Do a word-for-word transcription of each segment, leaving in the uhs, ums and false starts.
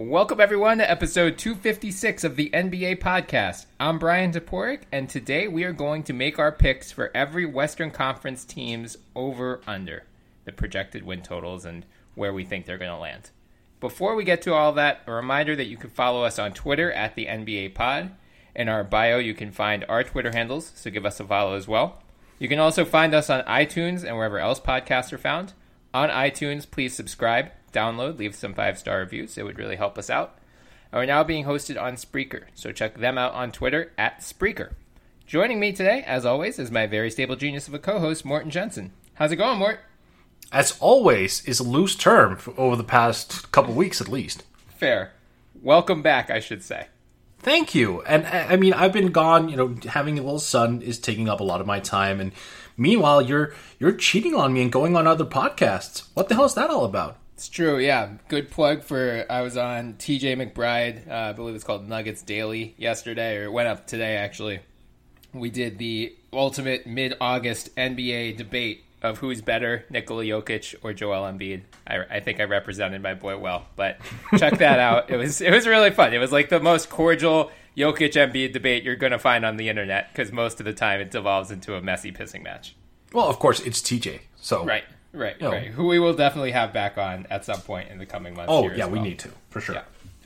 Welcome, everyone, to episode two fifty-six of the N B A podcast. I'm Brian Toporek, and today we are going to make our picks for every Western Conference team's over-under, the projected win totals, and where we think they're going to land. Before we get to all that, a reminder that you can follow us on Twitter at the N B A pod. In our bio, you can find our Twitter handles, so give us a follow as well. You can also find us on iTunes and wherever else podcasts are found. On iTunes, please subscribe, download, leave some five-star reviews. It would really help us out. And we're now being hosted on Spreaker, so check them out on Twitter at Spreaker. Joining me today, as always, is my very stable genius of a co-host, Morten Jensen. How's it going, Mort? As always, is a loose term for over the past couple weeks at least. Fair. Welcome back, I should say. Thank you. And I mean, I've been gone, you know, having a little son is taking up a lot of my time. And meanwhile, you're you're cheating on me and going on other podcasts. What the hell is that all about? It's true, yeah. Good plug for, I was on T J McBride, uh, I believe it's called Nuggets Daily yesterday, or it went up today, actually. We did the ultimate mid-August N B A debate of who's better, Nikola Jokic or Joel Embiid. I, I think I represented my boy well, but check that out. It was it was really fun. It was like the most cordial Jokic Embiid debate you're going to find on the internet, because most of the time it devolves into a messy pissing match. Well, of course, it's T J, so... Right, right, you know. right. Who we will definitely have back on at some point in the coming months. Oh, here yeah, as we well. need to, for sure. Yeah.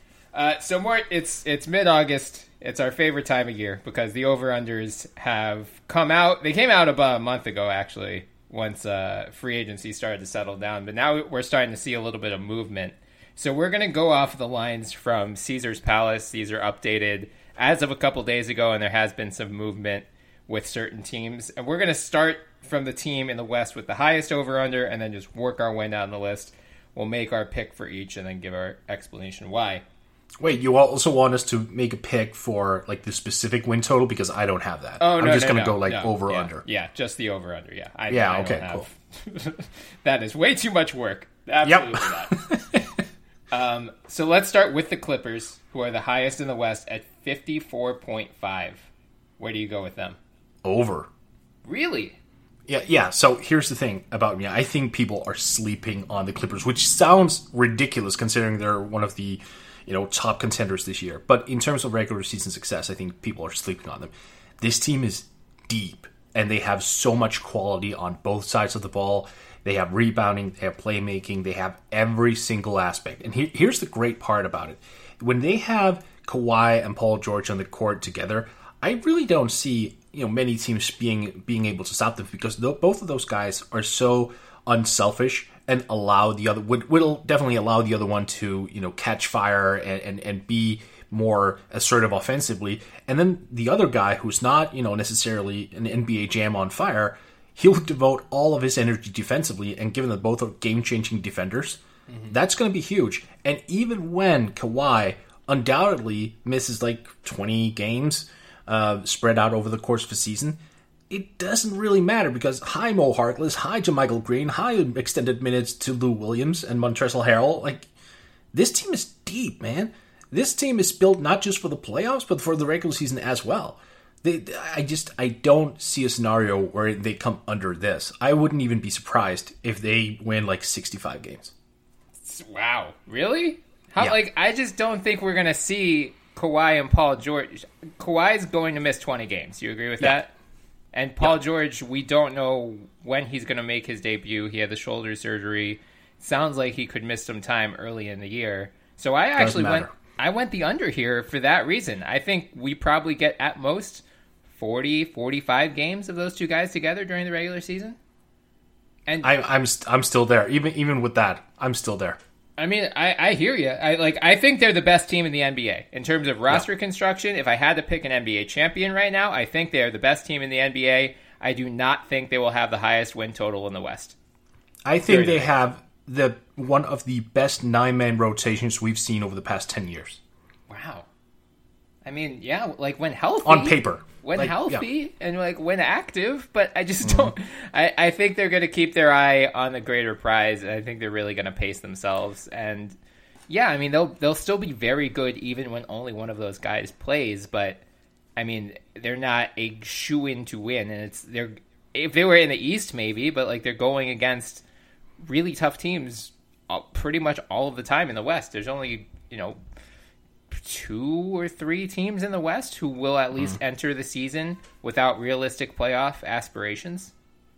Uh, so, Mort, it's it's mid-August. It's our favorite time of year because the over-unders have come out. They came out about a month ago, actually, once uh, free agency started to settle down. But now we're starting to see a little bit of movement. So we're going to go off the lines from Caesar's Palace. These are updated as of a couple days ago, and there has been some movement with certain teams. And we're going to start from the team in the West with the highest over-under and then just work our way down the list. We'll make our pick for each and then give our explanation why. Wait, you also want us to make a pick for like the specific win total? Because I don't have that. Oh, I'm no, just no, going to no, go like no. over yeah, under. Yeah, just the over under. Yeah. I, yeah. I okay. have... Cool. That is way too much work. Absolutely yep. not. um, so let's start with the Clippers, who are the highest in the West at fifty-four point five. Where do you go with them? Over. Really? Yeah, yeah. So here's the thing about me. I think people are sleeping on the Clippers, which sounds ridiculous considering they're one of the, you know, top contenders this year. But in terms of regular season success, I think people are sleeping on them. This team is deep, and they have so much quality on both sides of the ball. They have rebounding, they have playmaking, they have every single aspect. And he, here's the great part about it. When they have Kawhi and Paul George on the court together, I really don't see, you know, many teams being being able to stop them, because th- both of those guys are so unselfish and allow the other would will definitely allow the other one to, you know, catch fire and, and, and be more assertive offensively. And then the other guy who's not, you know, necessarily an N B A jam on fire, he'll devote all of his energy defensively. And given that both are game-changing defenders, mm-hmm. that's going to be huge. And even when Kawhi undoubtedly misses like twenty games uh, spread out over the course of a season, it doesn't really matter, because hi Mo Harkless, hi JaMychal Green, hi extended minutes to Lou Williams and Montrezl Harrell. Like, this team is deep, man. This team is built not just for the playoffs, but for the regular season as well. They, I just, I don't see a scenario where they come under this. I wouldn't even be surprised if they win like sixty-five games. Wow, really? How? Yeah. Like, I just don't think we're gonna see Kawhi and Paul George. Kawhi's going to miss twenty games. You agree with yeah. that? And Paul yeah. George, we don't know when he's going to make his debut. He had the shoulder surgery. Sounds like he could miss some time early in the year. So I actually went I went the under here for that reason. I think we probably get at most forty, forty-five games of those two guys together during the regular season. And I, I'm I'm still there. Even even with that, I'm still there. I mean, I, I hear you. I like. I think they're the best team in the N B A in terms of roster yeah. construction. If I had to pick an N B A champion right now, I think they are the best team in the N B A. I do not think they will have the highest win total in the West. I think they have the one of the best nine-man rotations we've seen over the past ten years. Wow. I mean, yeah, like when healthy. On paper. When like, healthy yeah. and like when active, but I just don't. Mm-hmm. I, I think they're going to keep their eye on the greater prize, and I think they're really going to pace themselves. And yeah, I mean they'll they'll still be very good even when only one of those guys plays. But I mean they're not a shoo-in to win, and it's they're if they were in the East maybe, but like they're going against really tough teams pretty much all of the time in the West. There's only you know, two or three teams in the West who will at least mm. enter the season without realistic playoff aspirations?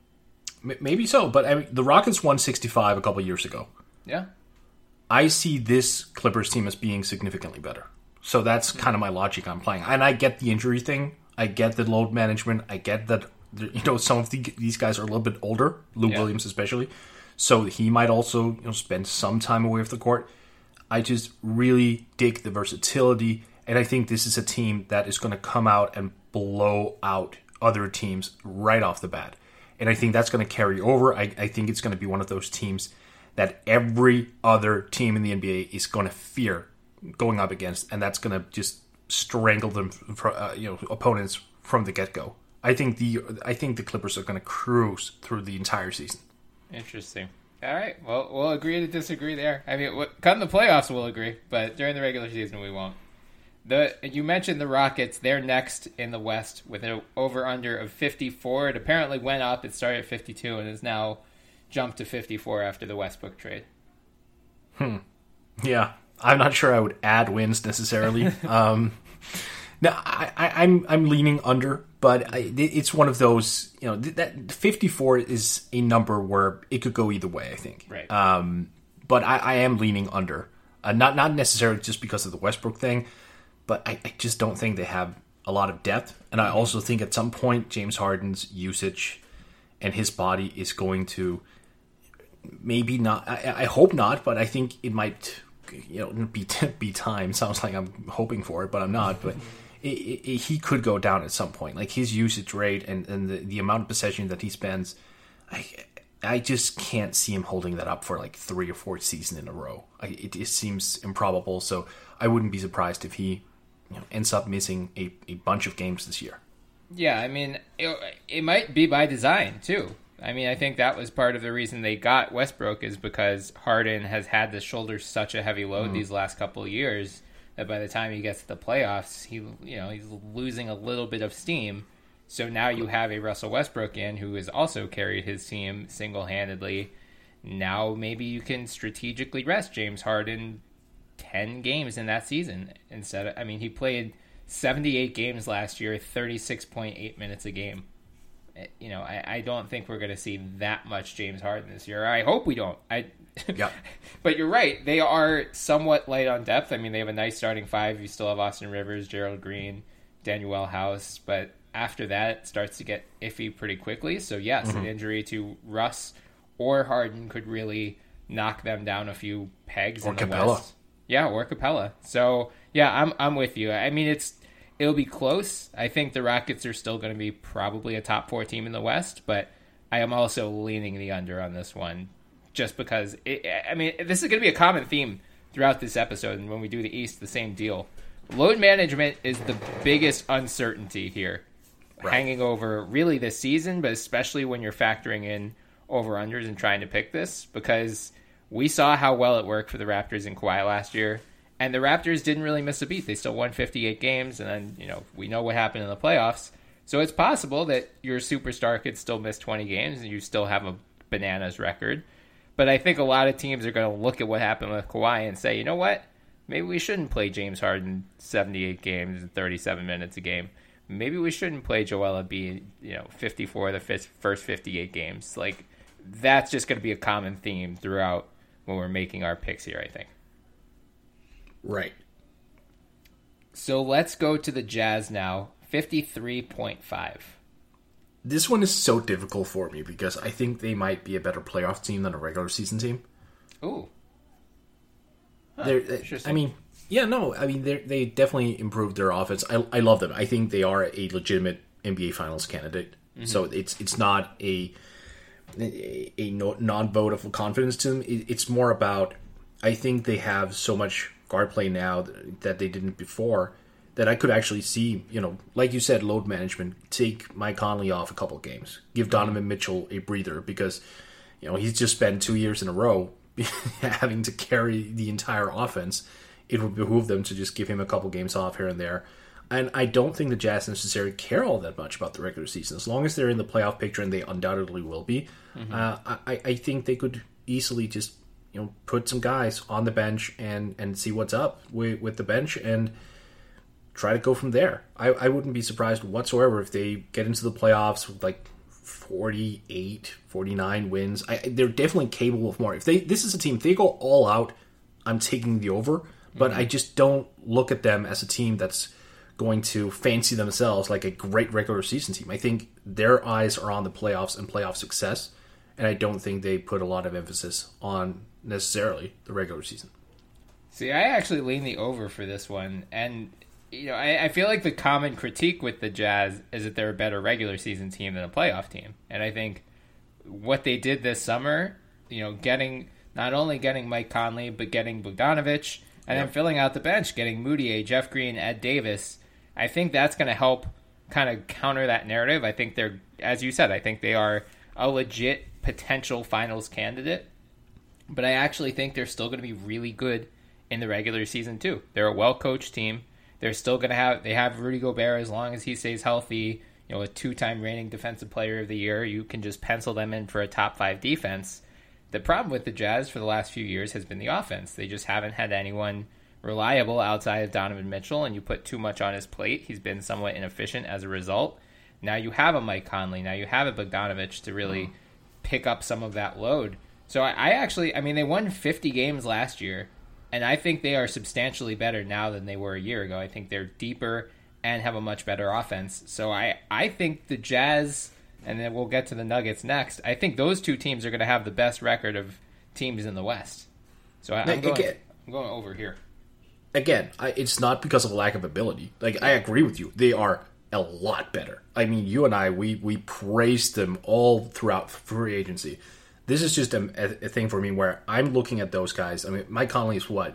Maybe so, but I mean, the Rockets won sixty-five a couple years ago. Yeah. I see this Clippers team as being significantly better. So that's kind of my logic I'm playing. And I get the injury thing. I get the load management. I get that, you know, some of the, these guys are a little bit older, Lou yeah. Williams especially. So he might also, you know, spend some time away from the court. I just really dig the versatility. And I think this is a team that is going to come out and blow out other teams right off the bat. And I think that's going to carry over. I, I think it's going to be one of those teams that every other team in the N B A is going to fear going up against, and that's going to just strangle them, uh, you know, opponents from the get-go. I think the I think the Clippers are going to cruise through the entire season. Interesting. All right. Well, we'll agree to disagree there. I mean, come the playoffs, we'll agree, but during the regular season, we won't. The you mentioned the Rockets. They're next in the West with an over-under of fifty-four. It apparently went up. It started at fifty-two and is now jumped to fifty-four after the Westbrook trade. Hmm. Yeah. I'm not sure I would add wins necessarily. um, no, I, I, I'm I'm leaning under, but I, it's one of those, you know, that fifty-four is a number where it could go either way, I think. Right. Um, but I, I am leaning under. Uh, not, not necessarily just because of the Westbrook thing, but I, I just don't think they have a lot of depth. And I also think at some point James Harden's usage and his body is going to maybe not. I, I hope not, but I think it might, you know, be be time. Sounds like I'm hoping for it, but I'm not. But it, it, he could go down at some point. Like his usage rate and, and the, the amount of possession that he spends, I I just can't see him holding that up for like three or four seasons in a row. I, it, it seems improbable. So I wouldn't be surprised if he, you know, ends up missing a, a bunch of games this year. Yeah, I mean, it, it might be by design, too. I mean, I think that was part of the reason they got Westbrook is because Harden has had the shoulder such a heavy load mm. these last couple of years that by the time he gets to the playoffs, he you know he's losing a little bit of steam. So now you have a Russell Westbrook in who has also carried his team single-handedly. Now maybe you can strategically rest James Harden ten games in that season instead of, I mean, he played seventy-eight games last year, thirty-six point eight minutes a game. You know, I, I don't think we're going to see that much James Harden this year. I hope we don't. I, yeah. But you're right. They are somewhat light on depth. I mean, they have a nice starting five. You still have Austin Rivers, Gerald Green, Daniel House. But after that, it starts to get iffy pretty quickly. So, yes, mm-hmm. an injury to Russ or Harden could really knock them down a few pegs. Or in the Capella. West. Yeah, or Capella. So, yeah, I'm I'm with you. I mean, it's it'll be close. I think the Rockets are still going to be probably a top four team in the West, but I am also leaning the under on this one just because, it, I mean, this is going to be a common theme throughout this episode, and when we do the East, the same deal. Load management is the biggest uncertainty here, right. hanging over really this season, but especially when you're factoring in over-unders and trying to pick this, because we saw how well it worked for the Raptors and Kawhi last year. And the Raptors didn't really miss a beat. They still won fifty-eight games, and then, you know, we know what happened in the playoffs. So it's possible that your superstar could still miss twenty games and you still have a bananas record. But I think a lot of teams are going to look at what happened with Kawhi and say, you know what? Maybe we shouldn't play James Harden seventy-eight games and thirty-seven minutes a game. Maybe we shouldn't play Joel Embiid, you know, fifty-four of the first fifty-eight games. Like, that's just going to be a common theme throughout when we're making our picks here, I think. Right. So let's go to the Jazz now. fifty-three point five. This one is so difficult for me because I think they might be a better playoff team than a regular season team. Ooh. Huh, they're, I mean, yeah, no, I mean, they definitely improved their offense. I, I love them. I think they are a legitimate N B A Finals candidate. Mm-hmm. So it's it's not a a, a non-vote of confidence to them. It, it's more about, I think they have so much guard play now that they didn't before, that I could actually see, you know, like you said, load management, take Mike Conley off a couple of games, give Donovan Mitchell a breather because, you know, he's just spent two years in a row having to carry the entire offense. It would behoove them to just give him a couple games off here and there. And I don't think the Jazz necessarily care all that much about the regular season. As long as they're in the playoff picture, and they undoubtedly will be, mm-hmm. uh, I, I think they could easily just you know, put some guys on the bench and, and see what's up with, with the bench and try to go from there. I, I wouldn't be surprised whatsoever if they get into the playoffs with like forty-eight, forty-nine wins. I, they're definitely capable of more. If they this is a team, if they go all out, I'm taking the over. But mm-hmm. I just don't look at them as a team that's going to fancy themselves like a great regular season team. I think their eyes are on the playoffs and playoff success, and I don't think they put a lot of emphasis on necessarily the regular season. See, I actually lean the over for this one, and you know, I, I feel like the common critique with the Jazz is that they're a better regular season team than a playoff team. And I think what they did this summer, you know, getting not only getting Mike Conley, but getting Bogdanovic, and yep. then filling out the bench, getting Moutier, Jeff Green, Ed Davis, I think that's going to help kind of counter that narrative. I think they're, as you said, I think they are a legit potential finals candidate. But I actually think they're still going to be really good in the regular season, too. They're a well-coached team. They're still going to have, they have Rudy Gobert as long as he stays healthy, you know, a two-time reigning defensive player of the year. You can just pencil them in for a top five defense. The problem with the Jazz for the last few years has been the offense. They just haven't had anyone reliable outside of Donovan Mitchell, and you put too much on his plate. He's been somewhat inefficient as a result. Now you have a Mike Conley. Now you have a Bogdanovic to really mm. pick up some of that load. So I, I actually, I mean, they won fifty games last year. And I think they are substantially better now than they were a year ago. I think they're deeper and have a much better offense. So I, I think the Jazz, and then we'll get to the Nuggets next, I think those two teams are going to have the best record of teams in the West. So I, I'm, going, again, I'm going over here. Again, I, it's not because of a lack of ability. Like, I agree with you. They are a lot better. I mean, you and I, we, we praised them all throughout free agency. This is just a, a thing for me where I'm looking at those guys. I mean, Mike Conley is what?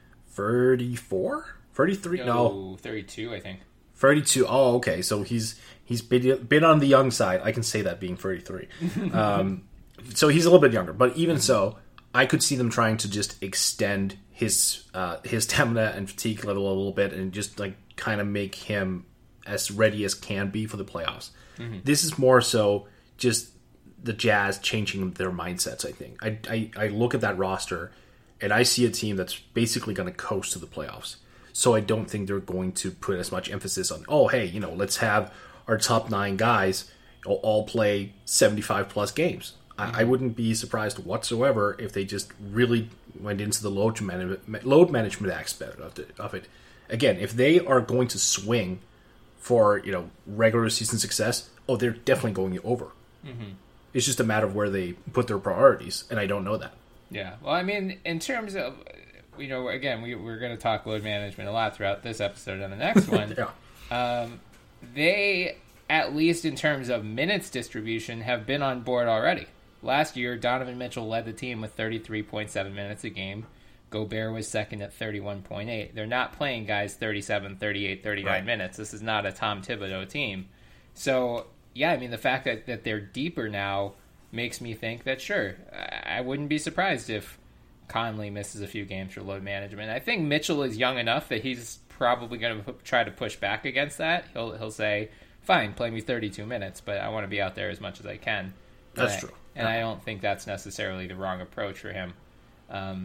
thirty-four? thirty-three? No, no. thirty-two, I think. thirty-two. Oh, okay. So he's he's been, been on the young side. I can say that being thirty-three. um, so he's a little bit younger. But even so, I could see them trying to just extend his uh, his stamina and fatigue level a little bit and just like kind of make him as ready as can be for the playoffs. Mm-hmm. This is more so just the Jazz changing their mindsets, I think. I, I, I look at that roster, and I see a team that's basically going to coast to the playoffs. So I don't think they're going to put as much emphasis on, oh, hey, you know, let's have our top nine guys all play seventy-five plus games. Mm-hmm. I, I wouldn't be surprised whatsoever if they just really went into the load management, load management aspect of, the, of it. Again, if they are going to swing for, you know, regular season success, oh, they're definitely going over. Mm-hmm. It's just a matter of where they put their priorities, and I don't know that. Yeah. Well, I mean, in terms of, you know, again, we, we're going to talk load management a lot throughout this episode and the next one. yeah. Um, they, at least in terms of minutes distribution, have been on board already. Last year, Donovan Mitchell led the team with thirty-three point seven minutes a game. Gobert was second at thirty-one point eight. They're not playing guys thirty-seven, thirty-eight, thirty-nine right. minutes. This is not a Tom Thibodeau team. So, yeah, I mean, the fact that, that they're deeper now makes me think that, sure, I, I wouldn't be surprised if Conley misses a few games for load management. I think Mitchell is young enough that he's probably going to try to push back against that. He'll he'll say, fine, play me thirty-two minutes, but I want to be out there as much as I can. That's and true. I, and yeah. I don't think that's necessarily the wrong approach for him. Um,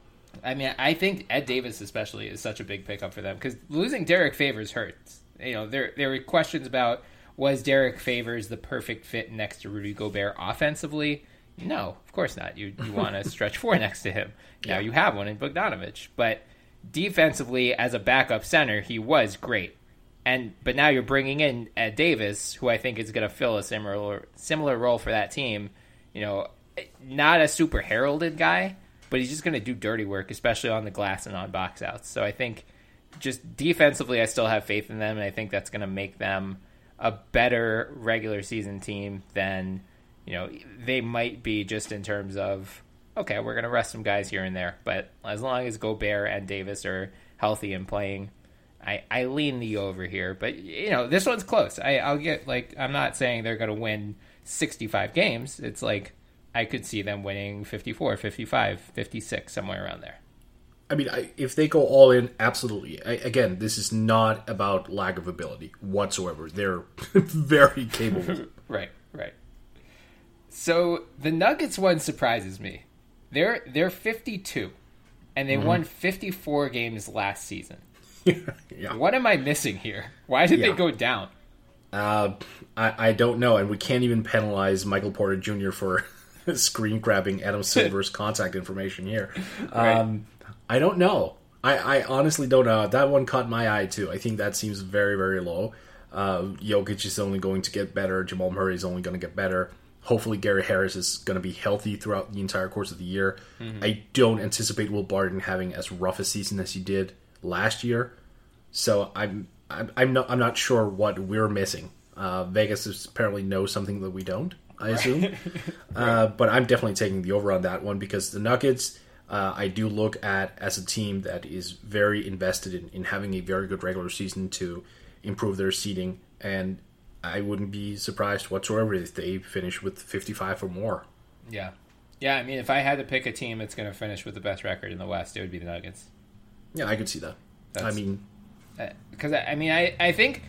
I mean, I think Ed Davis especially is such a big pickup for them because losing Derek Favors hurts. You know, there there were questions about, was Derek Favors the perfect fit next to Rudy Gobert offensively? No, of course not. You you want to stretch four next to him. Now yeah. you have one in Bogdanovic. But defensively, as a backup center, he was great. And but now you're bringing in Ed Davis, who I think is going to fill a similar similar role for that team. You know, not a super heralded guy, but he's just going to do dirty work, especially on the glass and on box outs. So I think just defensively, I still have faith in them, and I think that's going to make them a better regular season team than, you know, they might be just in terms of, okay, we're going to rest some guys here and there. But as long as Gobert and Davis are healthy and playing, I, I lean the over here. But, you know, this one's close. I, I'll get, like, I'm not saying they're going to win sixty-five games. It's like I could see them winning fifty-four, fifty-five, fifty-six, somewhere around there. I mean, I, if they go all in, absolutely. I, again, this is not about lack of ability whatsoever. They're very capable. Right, right. So the Nuggets one surprises me They're they're fifty-two, and they mm-hmm. won fifty-four games last season. yeah. What am I missing here? Why did yeah. they go down? Uh, I, I don't know, and we can't even penalize Michael Porter Junior for screen grabbing Adam Silver's contact information here. Right. Um, I don't know. I, I honestly don't know. That one caught my eye, too. I think that seems very, very low. Uh, Jokic is only going to get better. Jamal Murray is only going to get better. Hopefully Gary Harris is going to be healthy throughout the entire course of the year. Mm-hmm. I don't anticipate Will Barton having as rough a season as he did last year. So I'm I'm, I'm not I'm not sure what we're missing. Uh, Vegas is apparently knows something that we don't, I assume. right. uh, but I'm definitely taking the over on that one because the Nuggets, uh, I do look at as a team that is very invested in, in having a very good regular season to improve their seeding, and I wouldn't be surprised whatsoever if they finish with fifty-five or more. Yeah. Yeah, I mean, if I had to pick a team that's going to finish with the best record in the West, it would be the Nuggets. Yeah, I could see that. That's, I mean... Because, uh, I mean, I, I think,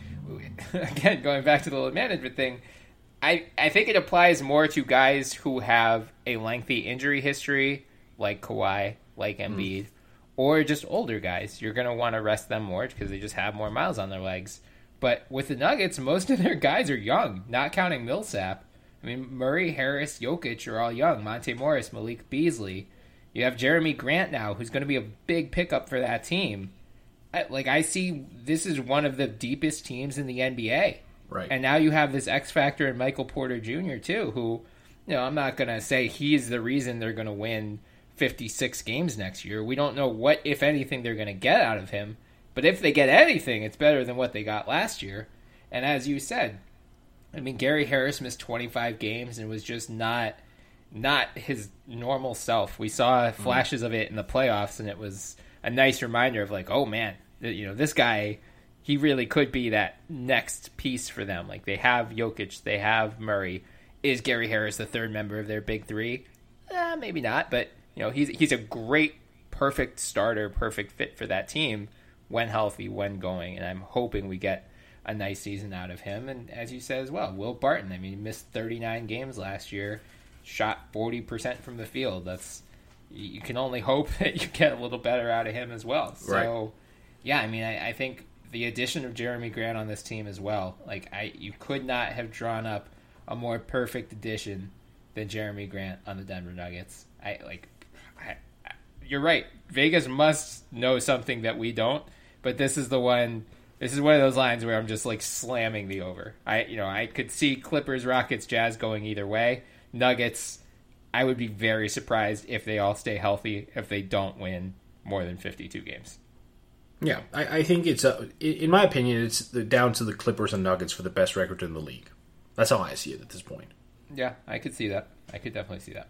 again, going back to the load management thing, I, I think it applies more to guys who have a lengthy injury history, like Kawhi, like Embiid, mm. or just older guys. You're going to want to rest them more because they just have more miles on their legs. But with the Nuggets, most of their guys are young, not counting Millsap. I mean, Murray, Harris, Jokic are all young. Monte Morris, Malik Beasley. You have Jeremy Grant now, who's going to be a big pickup for that team. I, like, I see this is one of the deepest teams in the N B A. Right. And now you have this X Factor in Michael Porter Junior, too, who, you know, I'm not going to say he's the reason they're going to win fifty-six games next year. We don't know what, if anything, they're going to get out of him. But if they get anything, it's better than what they got last year. And as you said, I mean, Gary Harris missed twenty-five games and was just not not his normal self. We saw flashes mm-hmm. of it in the playoffs, and it was a nice reminder of like, oh man, you know, this guy, he really could be that next piece for them. Like, they have Jokic, they have Murray. Is Gary Harris the third member of their big three? Eh, maybe not, but you know, he's he's a great, perfect starter, perfect fit for that team when healthy, when going, and I'm hoping we get a nice season out of him. And as you said as well, Will Barton, I mean, he missed thirty-nine games last year, shot forty percent from the field. That's, you can only hope that you get a little better out of him as well. So, right. yeah, I mean, I, I think the addition of Jeremy Grant on this team as well, like, I you could not have drawn up a more perfect addition than Jeremy Grant on the Denver Nuggets. I like, I, I, you're right. Vegas must know something that we don't. But this is the one. This is one of those lines where I'm just like slamming the over. I, you know, I could see Clippers, Rockets, Jazz going either way. Nuggets, I would be very surprised if they all stay healthy if they don't win more than fifty-two games. Yeah, I, I think it's a, in my opinion, it's down to the Clippers and Nuggets for the best record in the league. That's how I see it at this point. Yeah, I could see that. I could definitely see that.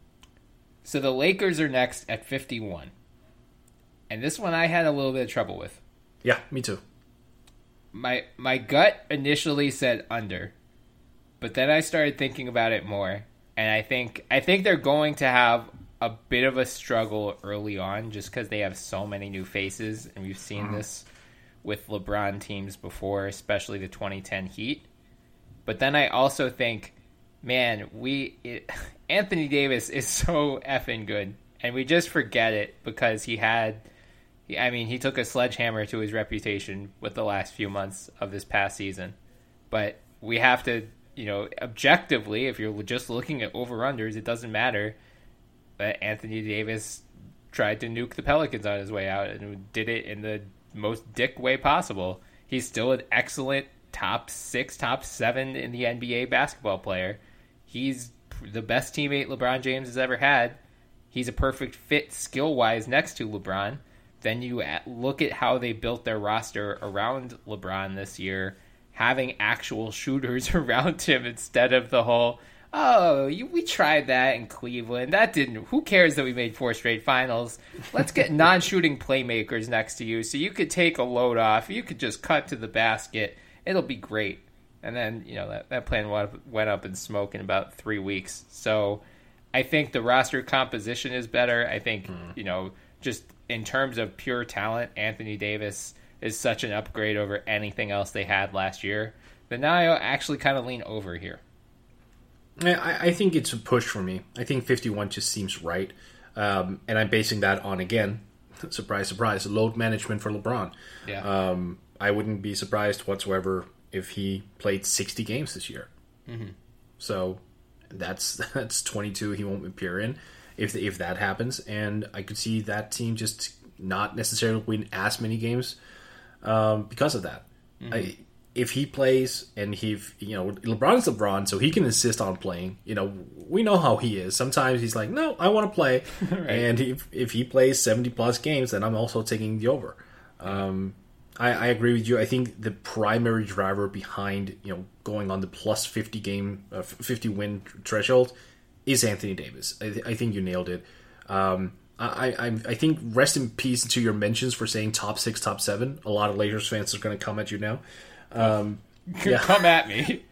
So the Lakers are next at fifty-one. And this one I had a little bit of trouble with. Yeah, me too. My my gut initially said under, but then I started thinking about it more, and I think I think they're going to have a bit of a struggle early on just because they have so many new faces, and we've seen mm. this with LeBron teams before, especially the twenty ten Heat. But then I also think, man, we it, Anthony Davis is so effing good, and we just forget it because he had. I mean, he took a sledgehammer to his reputation with the last few months of this past season. But we have to, you know, objectively, if you're just looking at over-unders, it doesn't matter. But Anthony Davis tried to nuke the Pelicans on his way out and did it in the most dick way possible. He's still an excellent top six, top seven in the N B A basketball player. He's the best teammate LeBron James has ever had. He's a perfect fit skill-wise next to LeBron. Then you look at how they built their roster around LeBron this year, having actual shooters around him instead of the whole, oh, you, we tried that in Cleveland. That didn't. Who cares that we made four straight finals? Let's get non-shooting playmakers next to you so you could take a load off. You could just cut to the basket. It'll be great. And then, you know, that, that plan went up in smoke in about three weeks. So I think the roster composition is better. I think, mm. you know, just in terms of pure talent, Anthony Davis is such an upgrade over anything else they had last year. But now I actually kind of lean over here. I, I think it's a push for me. I think fifty-one just seems right. Um, and I'm basing that on, again, surprise, surprise, load management for LeBron. Yeah. Um, I wouldn't be surprised whatsoever if he played sixty games this year. Mm-hmm. So that's that's twenty-two he won't appear in if if that happens. And I could see that team just not necessarily win as many games um, because of that. Mm-hmm. I, if he plays and he, you know, LeBron's LeBron, so he can insist on playing. You know, we know how he is. Sometimes he's like, no, I want to play. Right. And if, if he plays seventy plus games, then I'm also taking the over. Um, I, I agree with you. I think the primary driver behind, you know, going on the plus fifty game, uh, fifty win threshold is Anthony Davis. I, th- I think you nailed it. Um, I, I I think rest in peace to your mentions for saying top six, top seven. A lot of Lakers fans are going to come at you now. Um, yeah. Come at me.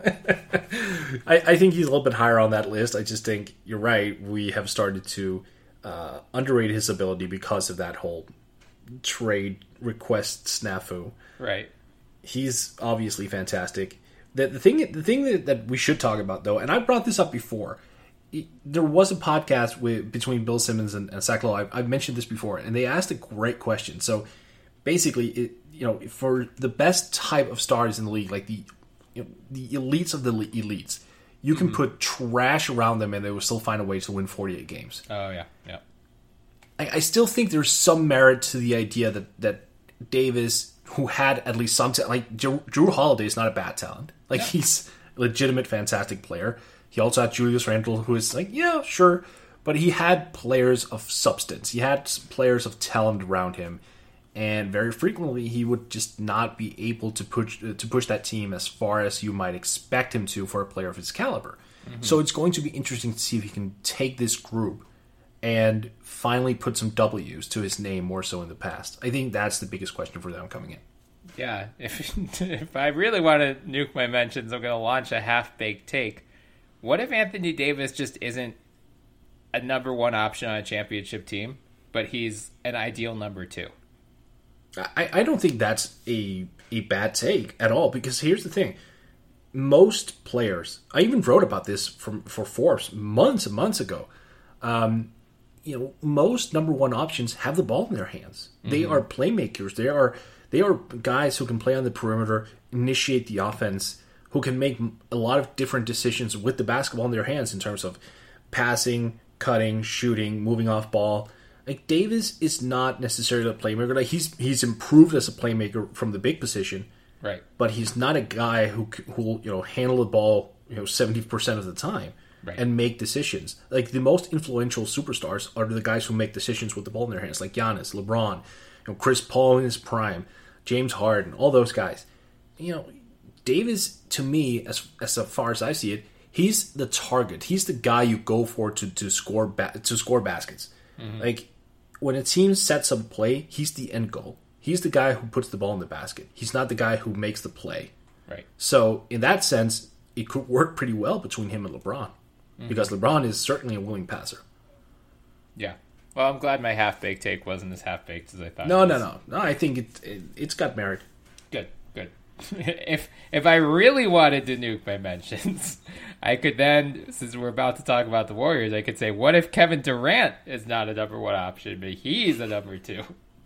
I, I think he's a little bit higher on that list. I just think you're right. We have started to uh, underrate his ability because of that whole trade request snafu. Right. He's obviously fantastic. The, the thing, the thing that, that we should talk about, though, and I brought this up before. It, there was a podcast with between Bill Simmons and, and Zach Lowe. I've, I've mentioned this before, and they asked a great question. So basically, it, you know, for the best type of stars in the league, like the you know, the elites of the elites, you can mm-hmm. put trash around them, and they will still find a way to win forty-eight games. Oh yeah, yeah. I, I still think there's some merit to the idea that that Davis, who had at least some talent, like Drew, Drew Holiday, is not a bad talent. Like yeah. he's a legitimate, fantastic player. He also had Julius Randle, who is like, yeah, sure, but he had players of substance. He had players of talent around him. And very frequently, he would just not be able to push to push that team as far as you might expect him to for a player of his caliber. Mm-hmm. So it's going to be interesting to see if he can take this group and finally put some W's to his name more so in the past. I think that's the biggest question for them coming in. Yeah, if if I really want to nuke my mentions, I'm going to launch a half-baked take. What if Anthony Davis just isn't a number one option on a championship team, but he's an ideal number two? I, I don't think that's a a bad take at all, because here's the thing. Most players, I even wrote about this from for Forbes months and months ago. Um, you know, most number one options have the ball in their hands. Mm-hmm. They are playmakers. They are they are guys who can play on the perimeter, initiate the offense, who can make a lot of different decisions with the basketball in their hands in terms of passing, cutting, shooting, moving off ball. Like, Davis is not necessarily a playmaker. Like, he's he's improved as a playmaker from the big position, right? But he's not a guy who who will, you know, handle the ball, you know, seventy percent of the time, right, and make decisions. Like, the most influential superstars are the guys who make decisions with the ball in their hands, like Giannis, LeBron, you know, Chris Paul in his prime, James Harden, all those guys. You know, Davis, to me, as as far as I see it, he's the target. He's the guy you go for to to score ba- to score baskets. Mm-hmm. Like, when a team sets up a play, he's the end goal. He's the guy who puts the ball in the basket. He's not the guy who makes the play. Right. So, in that sense, it could work pretty well between him and LeBron. Mm-hmm. Because LeBron is certainly a willing passer. Yeah. Well, I'm glad my half-baked take wasn't as half-baked as I thought no, it No, was. no, no. I think it, it, it's got merit. Good, good. if if I really wanted to nuke my mentions, I could then, since we're about to talk about the Warriors, I could say, what if Kevin Durant is not a number one option, but he's a number two?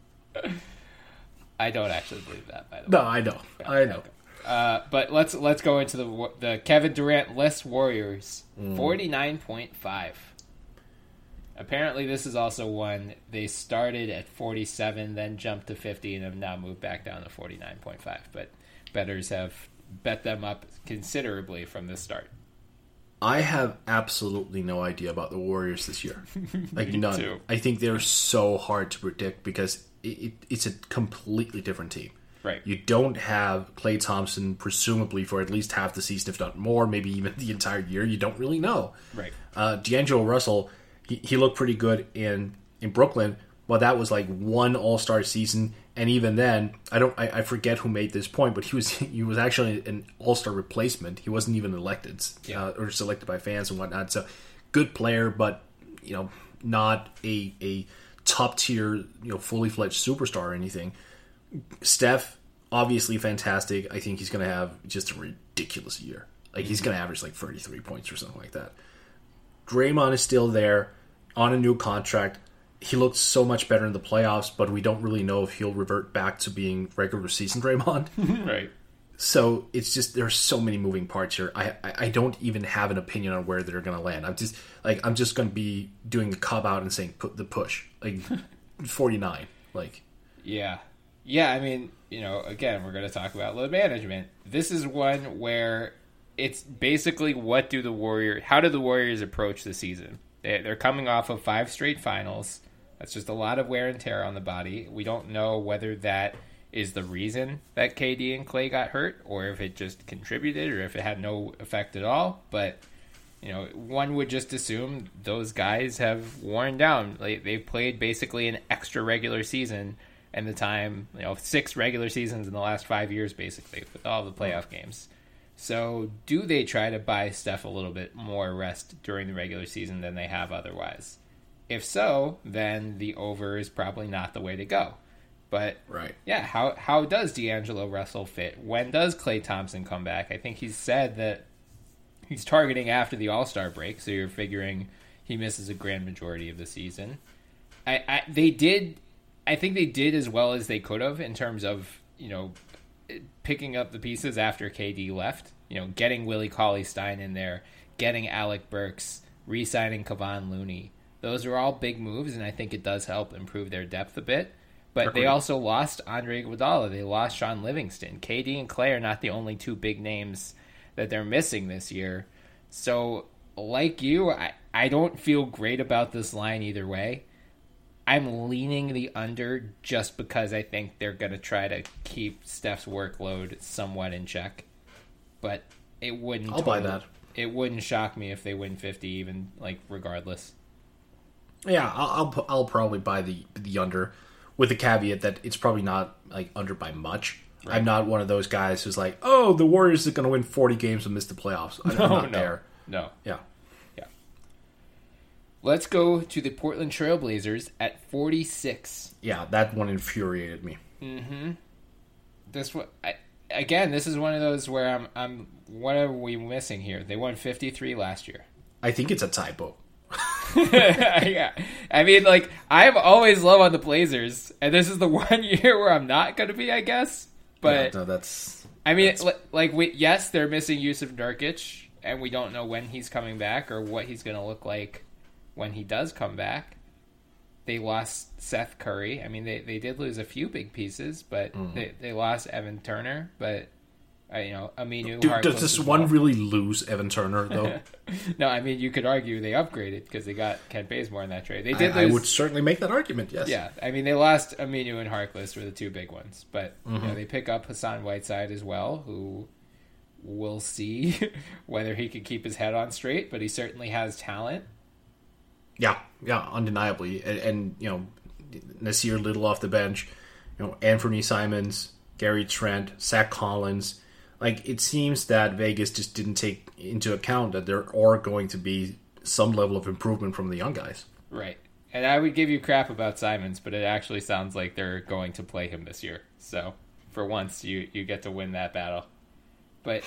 I don't actually believe that, by the no, way. No, I know. Yeah, I know. Uh, but let's let's go into the the Kevin Durant list Warriors. Mm. forty-nine point five. Apparently, this is also one they started at forty-seven, then jumped to fifty, and have now moved back down to forty-nine point five. But bettors have bet them up considerably from the start. I have absolutely no idea about the Warriors this year. Like, none. Too. I think they're so hard to predict because it, it, it's a completely different team. Right. You don't have Klay Thompson, presumably, for at least half the season, if not more, maybe even the entire year. You don't really know. Right. Uh, D'Angelo Russell, he, he looked pretty good in, in Brooklyn, but that was like one All-Star season, and even then, I don't, I, I forget who made this point, but he was he was actually an All-Star replacement. He wasn't even elected yeah. uh, or selected by fans and whatnot. So, good player, but you know, not a a top tier, you know, fully fledged superstar or anything. Steph, obviously fantastic. I think he's going to have just a ridiculous year. Like, mm-hmm. he's going to average like thirty-three points or something like that. Draymond is still there. on a new contract. He looked so much better in the playoffs, but we don't really know if he'll revert back to being regular season Draymond. Right. So it's just there's so many moving parts here. I, I, I don't even have an opinion on where they're going to land. I'm just like I'm just going to be doing the cop out and saying put the push like forty-nine. Like yeah, yeah. I mean, you know, again, we're going to talk about load management. This is one where it's basically what do the Warriors? How do the Warriors approach the season? They, they're coming off of five straight finals. That's just a lot of wear and tear on the body. We don't know whether that is the reason that K D and Klay got hurt, or if it just contributed, or if it had no effect at all. But, you know, one would just assume those guys have worn down. Like, they've played basically an extra regular season and the time, you know, six regular seasons in the last five years, basically, with all the playoff games. So do they try to buy Steph a little bit more rest during the regular season than they have otherwise? If so, then the over is probably not the way to go. But, right. yeah, how how does D'Angelo Russell fit? When does Klay Thompson come back? I think he's said that he's targeting after the All-Star break, so you're figuring he misses a grand majority of the season. I, I they did, I think they did as well as they could have in terms of, you know, picking up the pieces after K D left. You know, getting Willie Cauley-Stein in there, getting Alec Burks, re-signing Kevon Looney. Those are all big moves, and I think it does help improve their depth a bit. But they also lost Andre Iguodala. They lost Sean Livingston. K D and Klay are not the only two big names that they're missing this year. So, like you, I, I don't feel great about this line either way. I'm leaning the under just because I think they're going to try to keep Steph's workload somewhat in check. But it wouldn't... I'll totally, buy that. It wouldn't shock me if they win fifty, even, like, regardless. Yeah, I'll I'll, I'll probably buy the the under, with the caveat that it's probably not like under by much. Right. I'm not one of those guys who's like, oh, the Warriors are going to win forty games and miss the playoffs. I'm no, not no, there. No. Yeah. Yeah. Let's go to the Portland Trailblazers at forty-six. Yeah, that one infuriated me. Mm-hmm. This one, I, again, this is one of those where I'm, I'm, what are we missing here? They won fifty-three last year. I think it's a typo. Yeah, I mean, like, I've always loved on the Blazers, and this is the one year where I'm not going to be, I guess. But yeah, no, that's. I mean, that's... like, like we, yes, they're missing Yusuf Nurkic, and we don't know when he's coming back or what he's going to look like when he does come back. They lost Seth Curry. I mean, they, they did lose a few big pieces, but mm. they they lost Evan Turner, but. Uh, you know, Aminu. Dude, does this one well. really lose Evan Turner though? No, I mean you could argue they upgraded because they got Kent Bazemore in that trade. They did. I, lose, I would certainly make that argument. Yes. Yeah, I mean they lost Aminu and Harkless were the two big ones, but mm-hmm. you know, they pick up Hassan Whiteside as well, who we'll see whether he can keep his head on straight, but he certainly has talent. Yeah, yeah, undeniably, and, and you know, Nasir Little off the bench, you know, Anthony Simons, Gary Trent, Zach Collins. Like, it seems that Vegas just didn't take into account that there are going to be some level of improvement from the young guys. Right. And I would give you crap about Simons, but it actually sounds like they're going to play him this year. So, for once, you, you get to win that battle. But,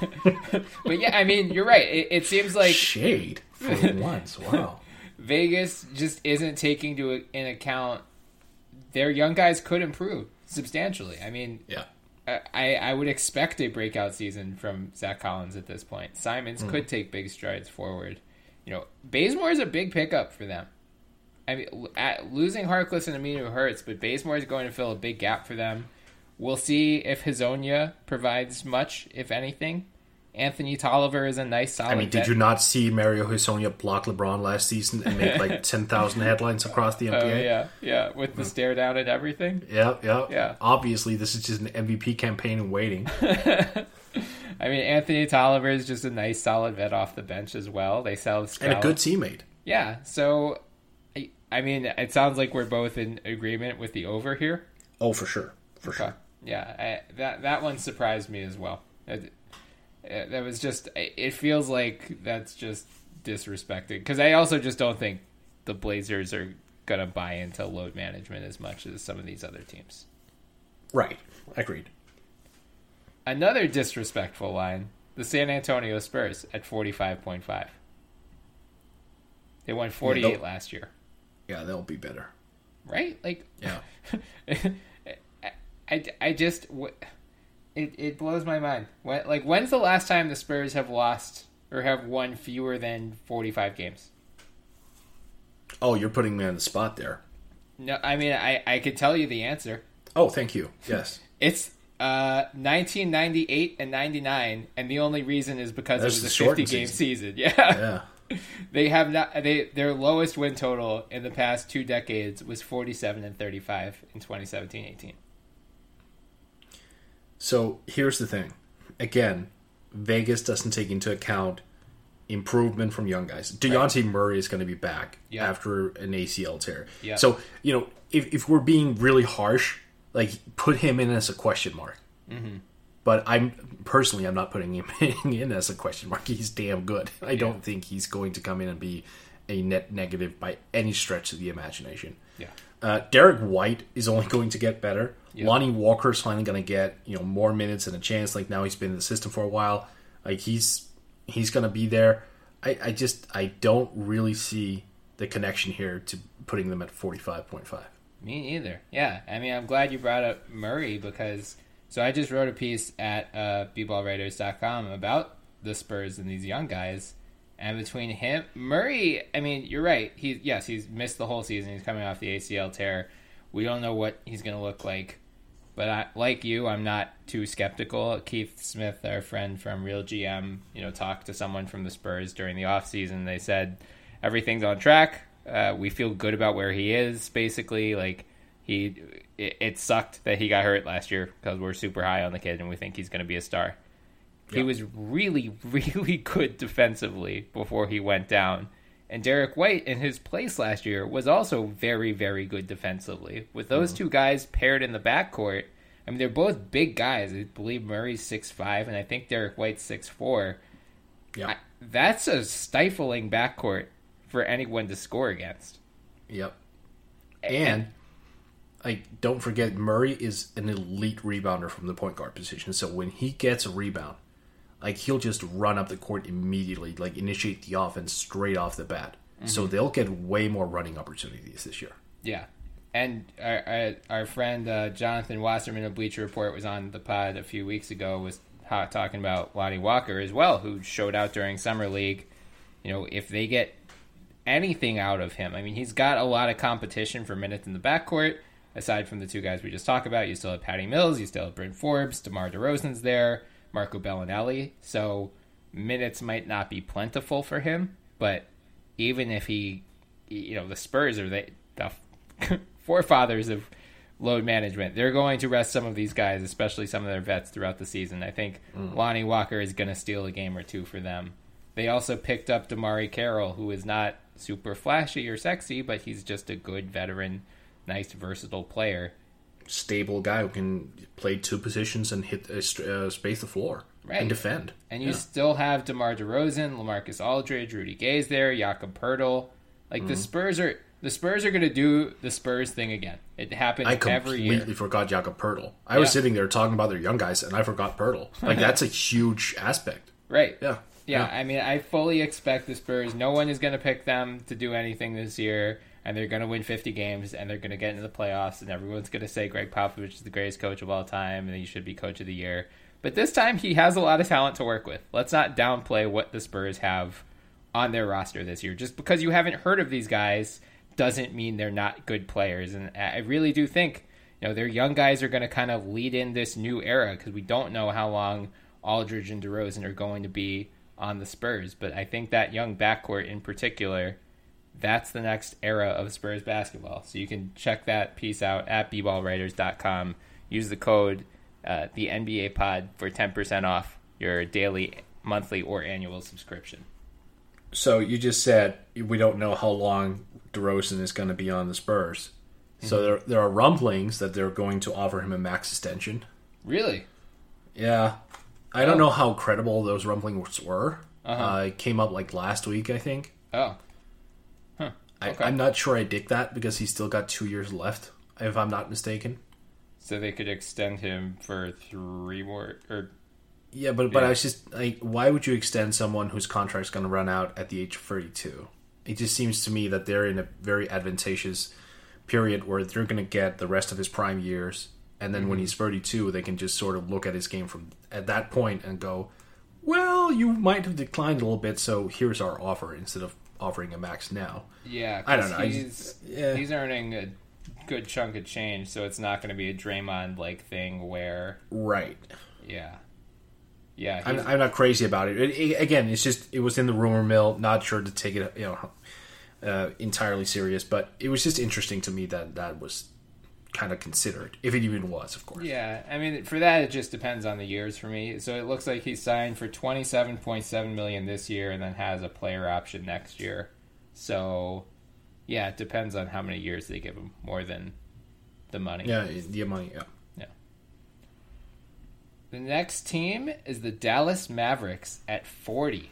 but yeah, I mean, you're right. It, it seems like... Shade for once. Wow. Vegas just isn't taking to in account their young guys could improve substantially. I mean... Yeah. I, I would expect a breakout season from Zach Collins at this point. Simons mm. could take big strides forward. You know, Bazemore is a big pickup for them. I mean, at, losing Harkless and Aminu hurts, but Bazemore is going to fill a big gap for them. We'll see if Hezonja provides much, if anything. Anthony Tolliver is a nice solid I mean, did vet. you not see Mario Hezonja block LeBron last season and make like ten thousand headlines across the N B A? Oh, yeah, yeah, with the mm. stare down and everything. Yeah, yeah. yeah. Obviously, this is just an M V P campaign in waiting. I mean, Anthony Tolliver is just a nice, solid vet off the bench as well. They sell and a good teammate. Yeah, so, I, I mean, it sounds like we're both in agreement with the over here. Oh, for sure. For okay. sure. Yeah, I, that, that one surprised me as well. It, That was just, it feels like that's just disrespected. Because I also just don't think the Blazers are going to buy into load management as much as some of these other teams. Right. Agreed. Another disrespectful line, the San Antonio Spurs at forty-five point five. They won forty-eight yeah, last year. Yeah, they'll be better. Right? Like, yeah. I, I just, it, it blows my mind. When, like, when's the last time the Spurs have lost or have won fewer than forty-five games? Oh, you're putting me on the spot there. No, I mean, I, I could tell you the answer. Oh, thank you. Yes. It's uh, nineteen ninety-eight and ninety-nine, and the only reason is because That's it was a season. fifty-game season. Yeah. Yeah. They have not. They their lowest win total in the past two decades was forty-seven and thirty-five in twenty seventeen eighteen. So here's the thing. Again, Vegas doesn't take into account improvement from young guys. Dejounte right. Murray is going to be back yep. after an A C L tear. Yep. So, you know, if, if we're being really harsh, like, put him in as a question mark. Mm-hmm. But I'm personally, I'm not putting him in as a question mark. He's damn good. I yeah. don't think he's going to come in and be a net negative by any stretch of the imagination. Yeah. Uh, Derek White is only going to get better. Yep. Lonnie Walker is finally going to get, you know, more minutes and a chance. Like, now he's been in the system for a while. Like, he's he's going to be there. I, I just I don't really see the connection here to putting them at forty-five point five. Me neither. Yeah. I mean, I'm glad you brought up Murray because so I just wrote a piece at uh, b ball writers dot com about the Spurs and these young guys. And between him, Murray, I mean, you're right. He yes, he's missed the whole season. He's coming off the A C L tear. We don't know what he's going to look like. But I, like you, I'm not too skeptical. Keith Smith, our friend from Real G M, you know, talked to someone from the Spurs during the offseason. They said everything's on track. Uh, we feel good about where he is, basically. Like, he, it, it sucked that he got hurt last year because we're super high on the kid and we think he's going to be a star. Yep. He was really, really good defensively before he went down. And Derek White, in his place last year, was also very, very good defensively. With those mm-hmm. two guys paired in the backcourt, I mean, they're both big guys. I believe Murray's six five, and I think Derek White's six four. Yeah, I, that's a stifling backcourt for anyone to score against. Yep. And, like, don't forget, Murray is an elite rebounder from the point guard position. So when he gets a rebound, like, he'll just run up the court immediately, like, initiate the offense straight off the bat. Mm-hmm. So they'll get way more running opportunities this year. Yeah. And our our, our friend uh, Jonathan Wasserman of Bleacher Report was on the pod a few weeks ago, was ha- talking about Lonnie Walker as well, who showed out during Summer League. You know, if they get anything out of him, I mean, he's got a lot of competition for minutes in the backcourt. Aside from the two guys we just talked about, you still have Patty Mills, you still have Bryn Forbes, DeMar DeRozan's there, Marco Bellinelli. So minutes might not be plentiful for him, but even if he, you know, the Spurs are the, the forefathers of load management. They're going to rest some of these guys, especially some of their vets throughout the season. I think mm. Lonnie Walker is going to steal a game or two for them. They also picked up Damari Carroll, who is not super flashy or sexy, but he's just a good veteran, nice, versatile player. Stable guy who can play two positions and hit uh, uh, space the floor right. and defend. And you yeah. still have DeMar DeRozan, LaMarcus Aldridge, Rudy Gay's there, Jakob Poeltl. Like mm. the Spurs are, the Spurs are going to do the Spurs thing again. It happens every year. I completely forgot Jakob Poeltl. I yeah. was sitting there talking about their young guys, and I forgot Poeltl. Like that's a huge aspect. Right. Yeah. yeah. Yeah. I mean, I fully expect the Spurs. No one is going to pick them to do anything this year. And they're going to win fifty games, and they're going to get into the playoffs, and everyone's going to say Greg Popovich is the greatest coach of all time, and he should be coach of the year. But this time, he has a lot of talent to work with. Let's not downplay what the Spurs have on their roster this year. Just because you haven't heard of these guys doesn't mean they're not good players. And I really do think, you know, their young guys are going to kind of lead in this new era because we don't know how long Aldridge and DeRozan are going to be on the Spurs. But I think that young backcourt in particular, that's the next era of Spurs basketball. So you can check that piece out at b ball writers dot com. Use the code, uh, the N B A pod, for ten percent off your daily, monthly, or annual subscription. So you just said we don't know how long DeRozan is going to be on the Spurs. Mm-hmm. So there there are rumblings that they're going to offer him a max extension. Really? Yeah. I oh. don't know how credible those rumblings were. Uh-huh. Uh, it came up like last week, I think. Oh. Huh. Okay. I, I'm not sure I dig that because he's still got two years left, if I'm not mistaken. So they could extend him for three more, or yeah, but yeah. but I was just like, why would you extend someone whose contract's going to run out at the age of thirty-two? It just seems to me that they're in a very advantageous period where they're going to get the rest of his prime years, and then mm-hmm. when he's thirty-two, they can just sort of look at his game from at that point and go, well, you might have declined a little bit, so here's our offer instead of offering a max now. Yeah, I don't know. He's, just, yeah. he's earning a good chunk of change, so it's not going to be a Draymond-like thing where... Right. Yeah. Yeah. I'm, I'm not crazy about it. It, it. Again, it's just, it was in the rumor mill, not sure to take it, you know, uh, entirely serious, but it was just interesting to me that that was kind of considered, if it even was, of course. Yeah, I mean, for that, it just depends on the years for me. So it looks like he's signed for twenty-seven point seven million dollars this year and then has a player option next year. So, yeah, it depends on how many years they give him, more than the money. Yeah, the money, yeah. Yeah. The next team is the Dallas Mavericks at forty.